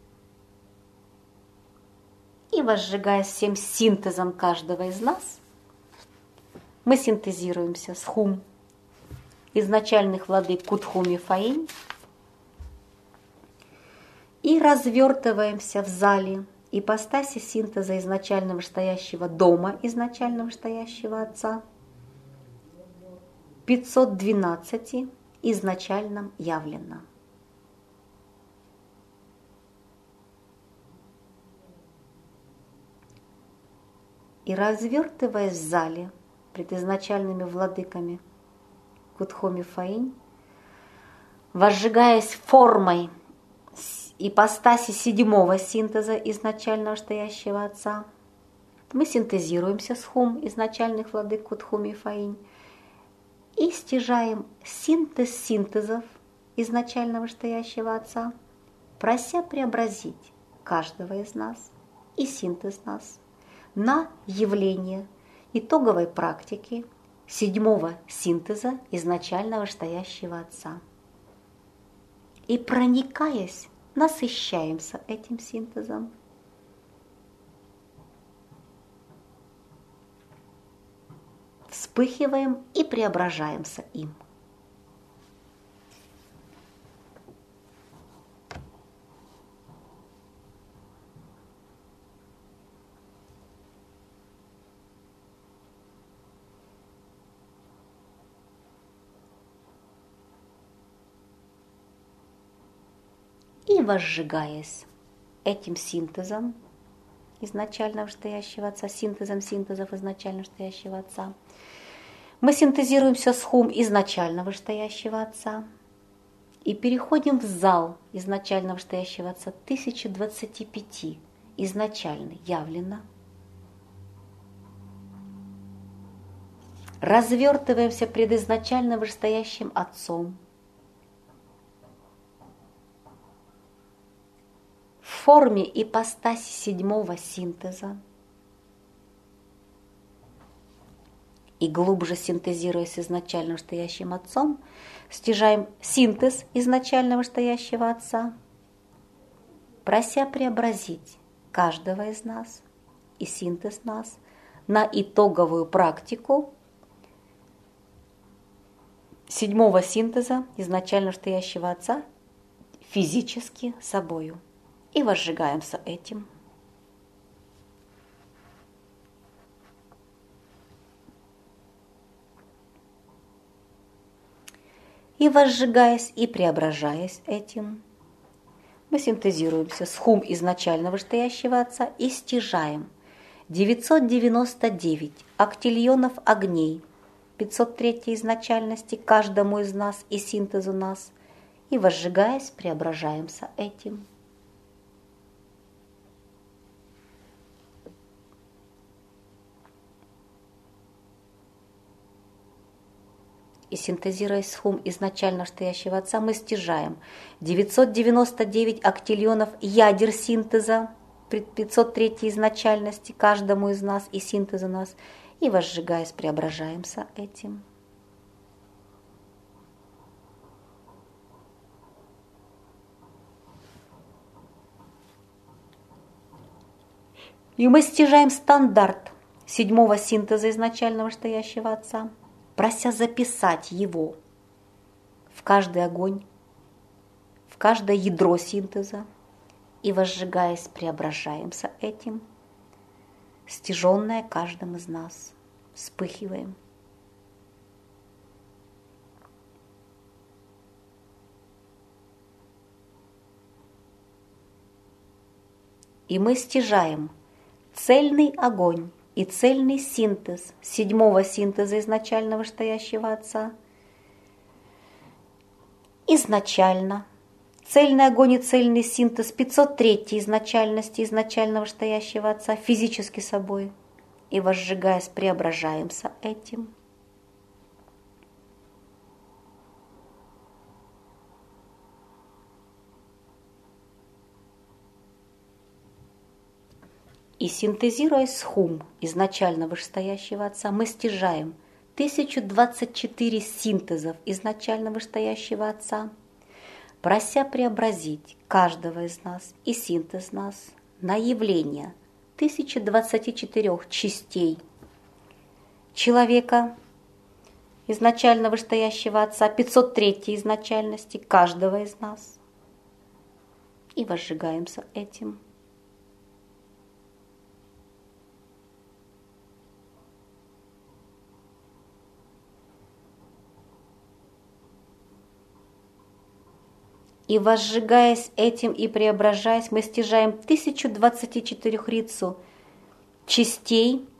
и возжигая всем синтезом каждого из нас, мы синтезируемся с Хум, изначальных владык Кутхуми Фаинь, и развертываемся в зале ипостаси синтеза изначального стоящего дома, изначального стоящего Отца, 512 изначальном явленно. И развертываясь в зале пред изначальными владыками Кутхуми Фаинь, возжигаясь формой ипостаси 7-го синтеза изначального стоящего Отца, мы синтезируемся с Хум изначальных владык Кутхуми Фаинь и стяжаем синтез синтезов изначального стоящего Отца, прося преобразить каждого из нас и синтез нас на явление итоговой практики 7-го синтеза изначального стоящего Отца. И проникаясь насыщаемся этим синтезом. Вспыхиваем и преображаемся им. И возжигаясь этим синтезом изначально вышестоящего Отца, синтезом синтезов изначально вышестоящего Отца, мы синтезируем все с хум изначально вышестоящего Отца и переходим в зал изначально вышестоящего Отца 1025, изначально явлено. Развертываемся пред изначально вышестоящим Отцом. В форме ипостаси седьмого синтеза и глубже синтезируясь с изначально вышестоящим Отцом, стяжаем синтез изначально вышестоящего Отца, прося преобразить каждого из нас и синтез нас на итоговую практику седьмого синтеза изначально вышестоящего Отца физически собою. И возжигаемся этим. И возжигаясь и преображаясь этим, мы синтезируемся с хум изначально вышестоящего Отца и стяжаем 999 актильонов огней 503 изначальности каждому из нас и синтезу нас, и возжигаясь преображаемся этим. И синтезируясь с хум изначально вышестоящего Отца, мы стяжаем 999 актильонов ядер синтеза 503 изначальности каждому из нас и синтеза нас, и возжигаясь преображаемся этим. И мы стяжаем стандарт седьмого синтеза изначально вышестоящего Отца, прося записать его в каждый огонь, в каждое ядро синтеза, и возжигаясь преображаемся этим, стяженное каждым из нас, вспыхиваем. И мы стяжаем цельный огонь и цельный синтез седьмого синтеза изначально вышестоящего Отца. Изначально цельный огонь и цельный синтез 503 изначальности изначально вышестоящего Отца физически собой. И возжигаясь преображаемся этим. И синтезируясь с хум изначально вышестоящего Отца, мы стяжаем 1024 синтезов изначально вышестоящего Отца, прося преобразить каждого из нас и синтез нас на явление 1024 частей человека изначально вышестоящего Отца, 503 изначальности каждого из нас. И возжигаемся этим. И возжигаясь этим и преображаясь, мы стяжаем 1024 рицу частей,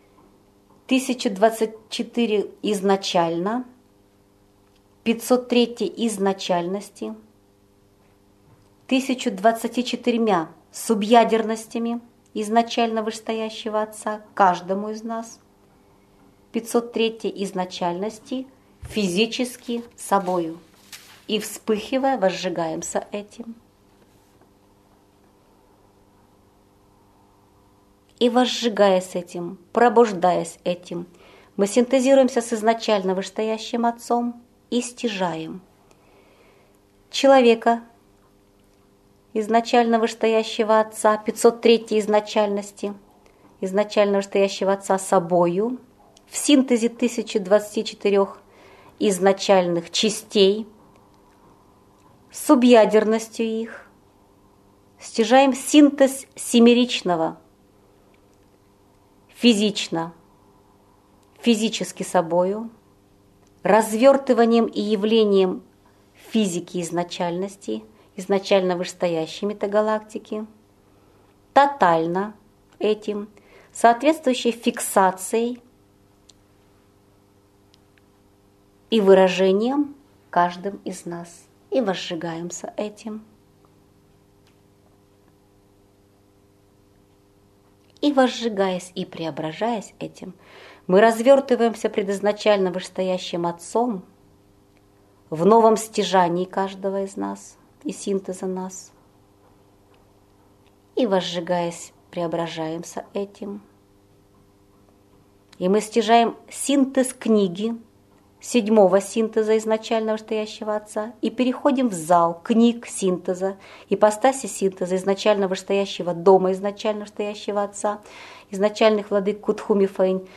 1024 изначально, 503 изначальности, 1024 субъядерностями изначально вышестоящего Отца каждому из нас, 503 изначальности физически собою. И вспыхивая, возжигаемся этим. И возжигаясь этим, пробуждаясь этим, мы синтезируемся с изначально вышестоящим Отцом и стяжаем человека изначально вышестоящего Отца, 503 изначальности, изначально вышестоящего Отца собою, в синтезе 1024 изначальных частей, с субъядерностью их, стяжаем синтез семеричного, физически собою, развертыванием и явлением физики изначальности, изначально вышестоящей метагалактики, тотально этим, соответствующей фиксацией и выражением каждым из нас. И возжигаемся этим. И возжигаясь и преображаясь этим, мы развертываемся пред изначально вышестоящим Отцом в новом стяжании каждого из нас и синтеза нас. И возжигаясь, преображаемся этим. И мы стяжаем синтез книги, 7-го синтеза изначально вышестоящего Отца, и переходим в зал книг синтеза, ипостаси синтеза изначально вышестоящего дома, изначально вышестоящего Отца, изначальных владык Кутхуми Фэйн,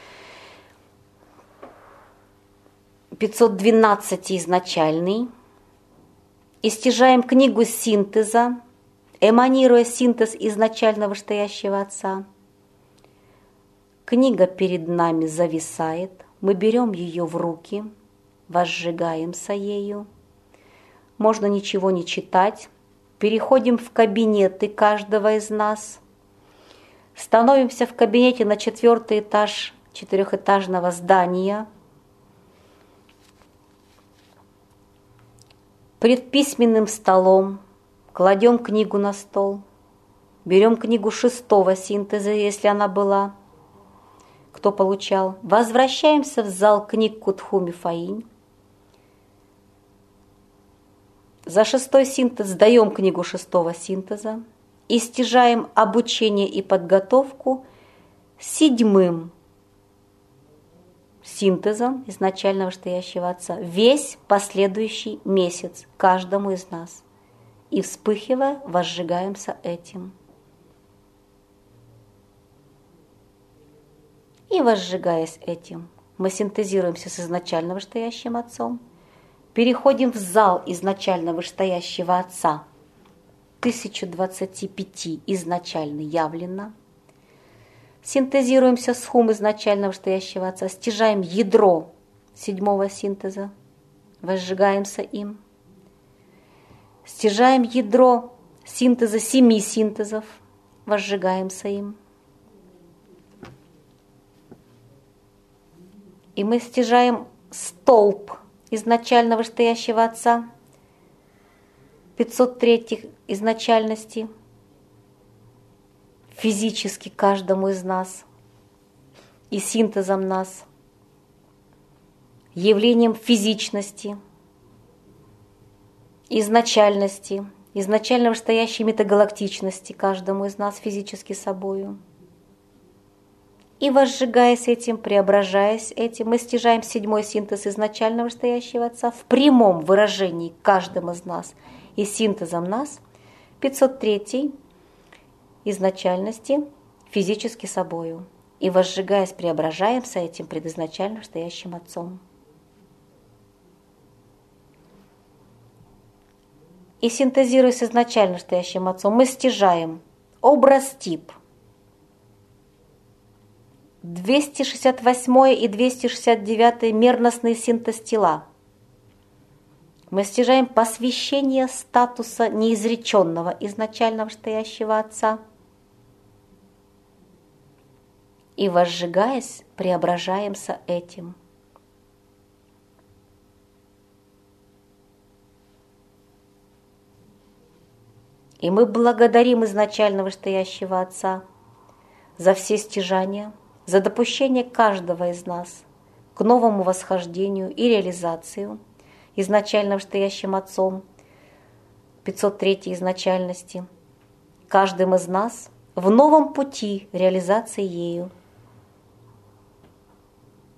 512 изначальный, и стяжаем книгу синтеза, эманируя синтез изначально вышестоящего Отца. Книга перед нами зависает, мы берем ее в руки, возжигаемся ею. Можно ничего не читать, переходим в кабинеты каждого из нас, становимся в кабинете на 4-й этаж 4-этажного здания, пред письменным столом кладем книгу на стол, берем книгу 6-го синтеза, если она была, кто получал, возвращаемся в зал книг Кутхуми Фаинь, за 6-й синтез даем книгу 6-го синтеза и стяжаем обучение и подготовку 7-м синтезом изначально вышестоящего Отца весь последующий месяц каждому из нас. И вспыхивая, возжигаемся этим. И возжигаясь этим, мы синтезируемся с изначально вышестоящим Отцом, переходим в зал изначально вышестоящего Отца, 1025 изначально явлено, синтезируемся с хум изначально вышестоящего Отца, стяжаем ядро 7-го синтеза, возжигаемся им, стяжаем ядро синтеза 7 синтезов, возжигаемся им. И мы стяжаем столб изначально вышестоящего Отца, 503 изначальности, физически каждому из нас и синтезом нас, явлением физичности, изначальности, изначально вышестоящей метагалактичности каждому из нас физически собою. И возжигаясь этим, преображаясь этим, мы стяжаем 7-й синтез изначально вышестоящего Отца в прямом выражении каждым из нас и синтезом нас, 503 изначальности физически собою. И возжигаясь, преображаемся этим предизначально вышестоящим Отцом. И синтезируясь с изначально вышестоящим Отцом, мы стяжаем образ-тип, 268 и 269 мерностный синтез тела. Мы стяжаем посвящение статуса неизреченного изначально вышестоящего Отца. И возжигаясь, преображаемся этим. И мы благодарим изначально вышестоящего Отца за все стяжания, за допущение каждого из нас к новому восхождению и реализацию изначально вышестоящим Отцом 503 изначальности, каждым из нас в новом пути реализации ею.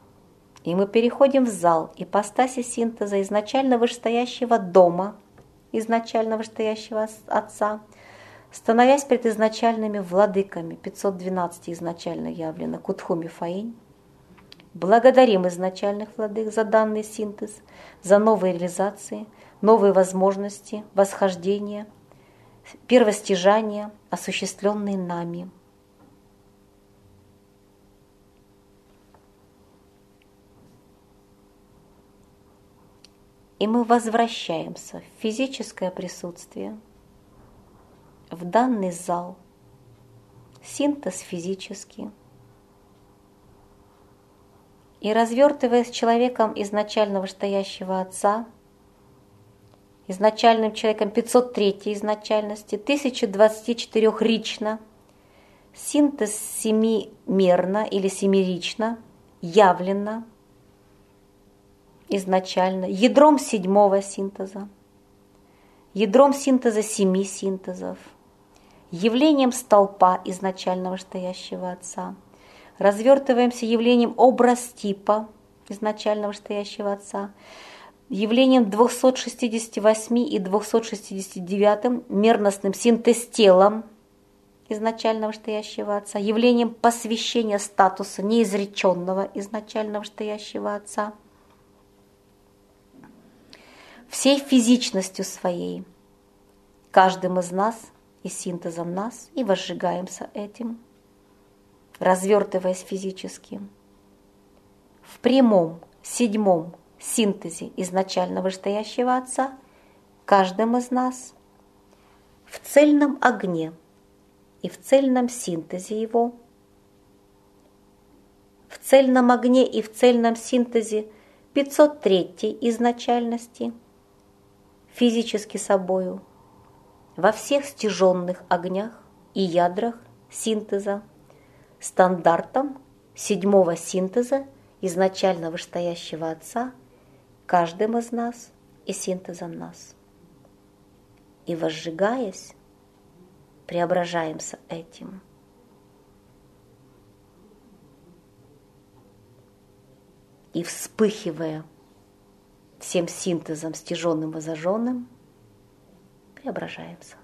И мы переходим в зал ипостаси синтеза изначально вышестоящего дома изначально вышестоящего Отца, становясь пред изначальными владыками, 512 изначально явлено, Кутхуми Фаинь, благодарим изначальных владык за данный синтез, за новые реализации, новые возможности, восхождения, первостяжания, осуществленные нами. И мы возвращаемся в физическое присутствие, в данный зал, синтез физический. И развертываясь человеком изначально вышестоящего Отца, изначальным человеком 503 изначальности, 1024 рично, синтез семимерно или семирично явлено изначально ядром седьмого синтеза, ядром синтеза 7 синтезов, явлением столпа изначального вышестоящего Отца. Развертываемся явлением образ типа изначального вышестоящего Отца, явлением 268 и 269 мерностным синтез-телом изначального вышестоящего Отца, явлением посвящения статуса неизреченного изначального вышестоящего Отца, всей физичностью своей, каждым из нас и синтезом нас, и возжигаемся этим, развертываясь физически. В прямом, седьмом синтезе изначально вышестоящего Отца, каждым из нас, в цельном огне и в цельном синтезе его, в цельном огне и в цельном синтезе 503 изначальности, физически собою, во всех стяженных огнях и ядрах синтеза, стандартом седьмого синтеза изначально вышестоящего Отца, каждым из нас и синтезом нас. И возжигаясь, преображаемся этим. И вспыхивая всем синтезом, стяженным и зажженным, преображаемся.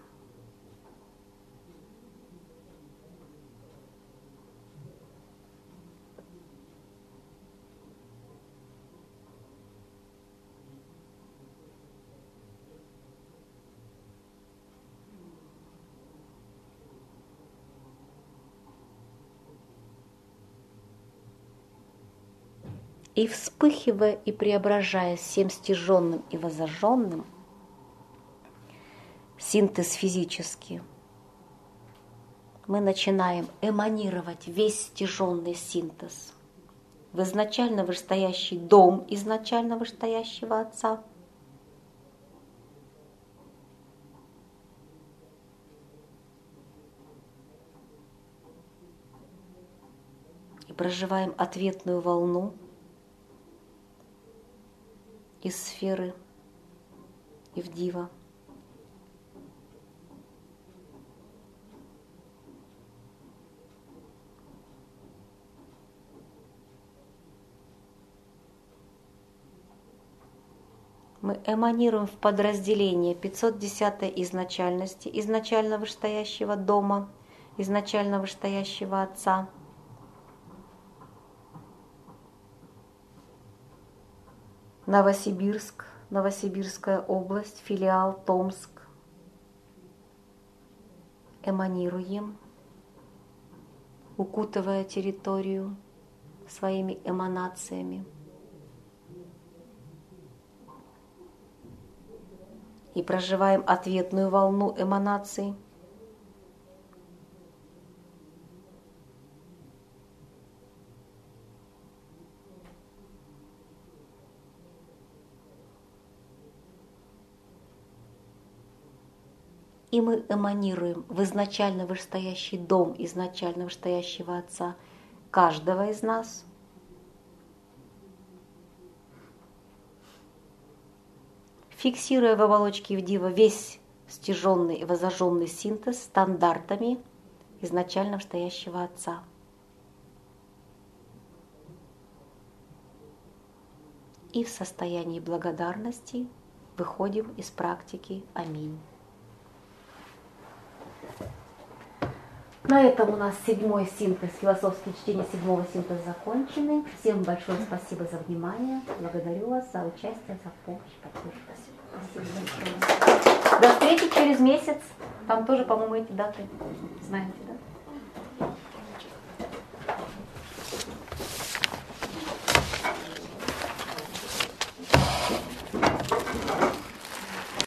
И вспыхивая и преображаясь всем стяженным и воззажженным, синтез физический, мы начинаем эманировать весь стяженный синтез в изначально вышестоящий дом изначально вышестоящего Отца, и проживаем ответную волну из сферы и в дива. Мы эманируем в подразделение 510 изначальности, изначально вышестоящего дома, изначально вышестоящего Отца. Новосибирск, Новосибирская область, филиал Томск. Эманируем, укутывая территорию своими эманациями. И проживаем ответную волну эманаций. И мы эманируем в изначально вышестоящий дом изначально вышестоящего Отца каждого из нас, фиксируя в оболочке Ивдива весь стяженный и воззажженный синтез стандартами изначально вышестоящего Отца. И в состоянии благодарности выходим из практики. Аминь. На этом у нас 7-й синтез, философские чтения 7-го синтеза закончены. Всем большое спасибо за внимание. Благодарю вас за участие, за помощь. Спасибо большое. До встречи через месяц. Там тоже, по-моему, эти даты знаете.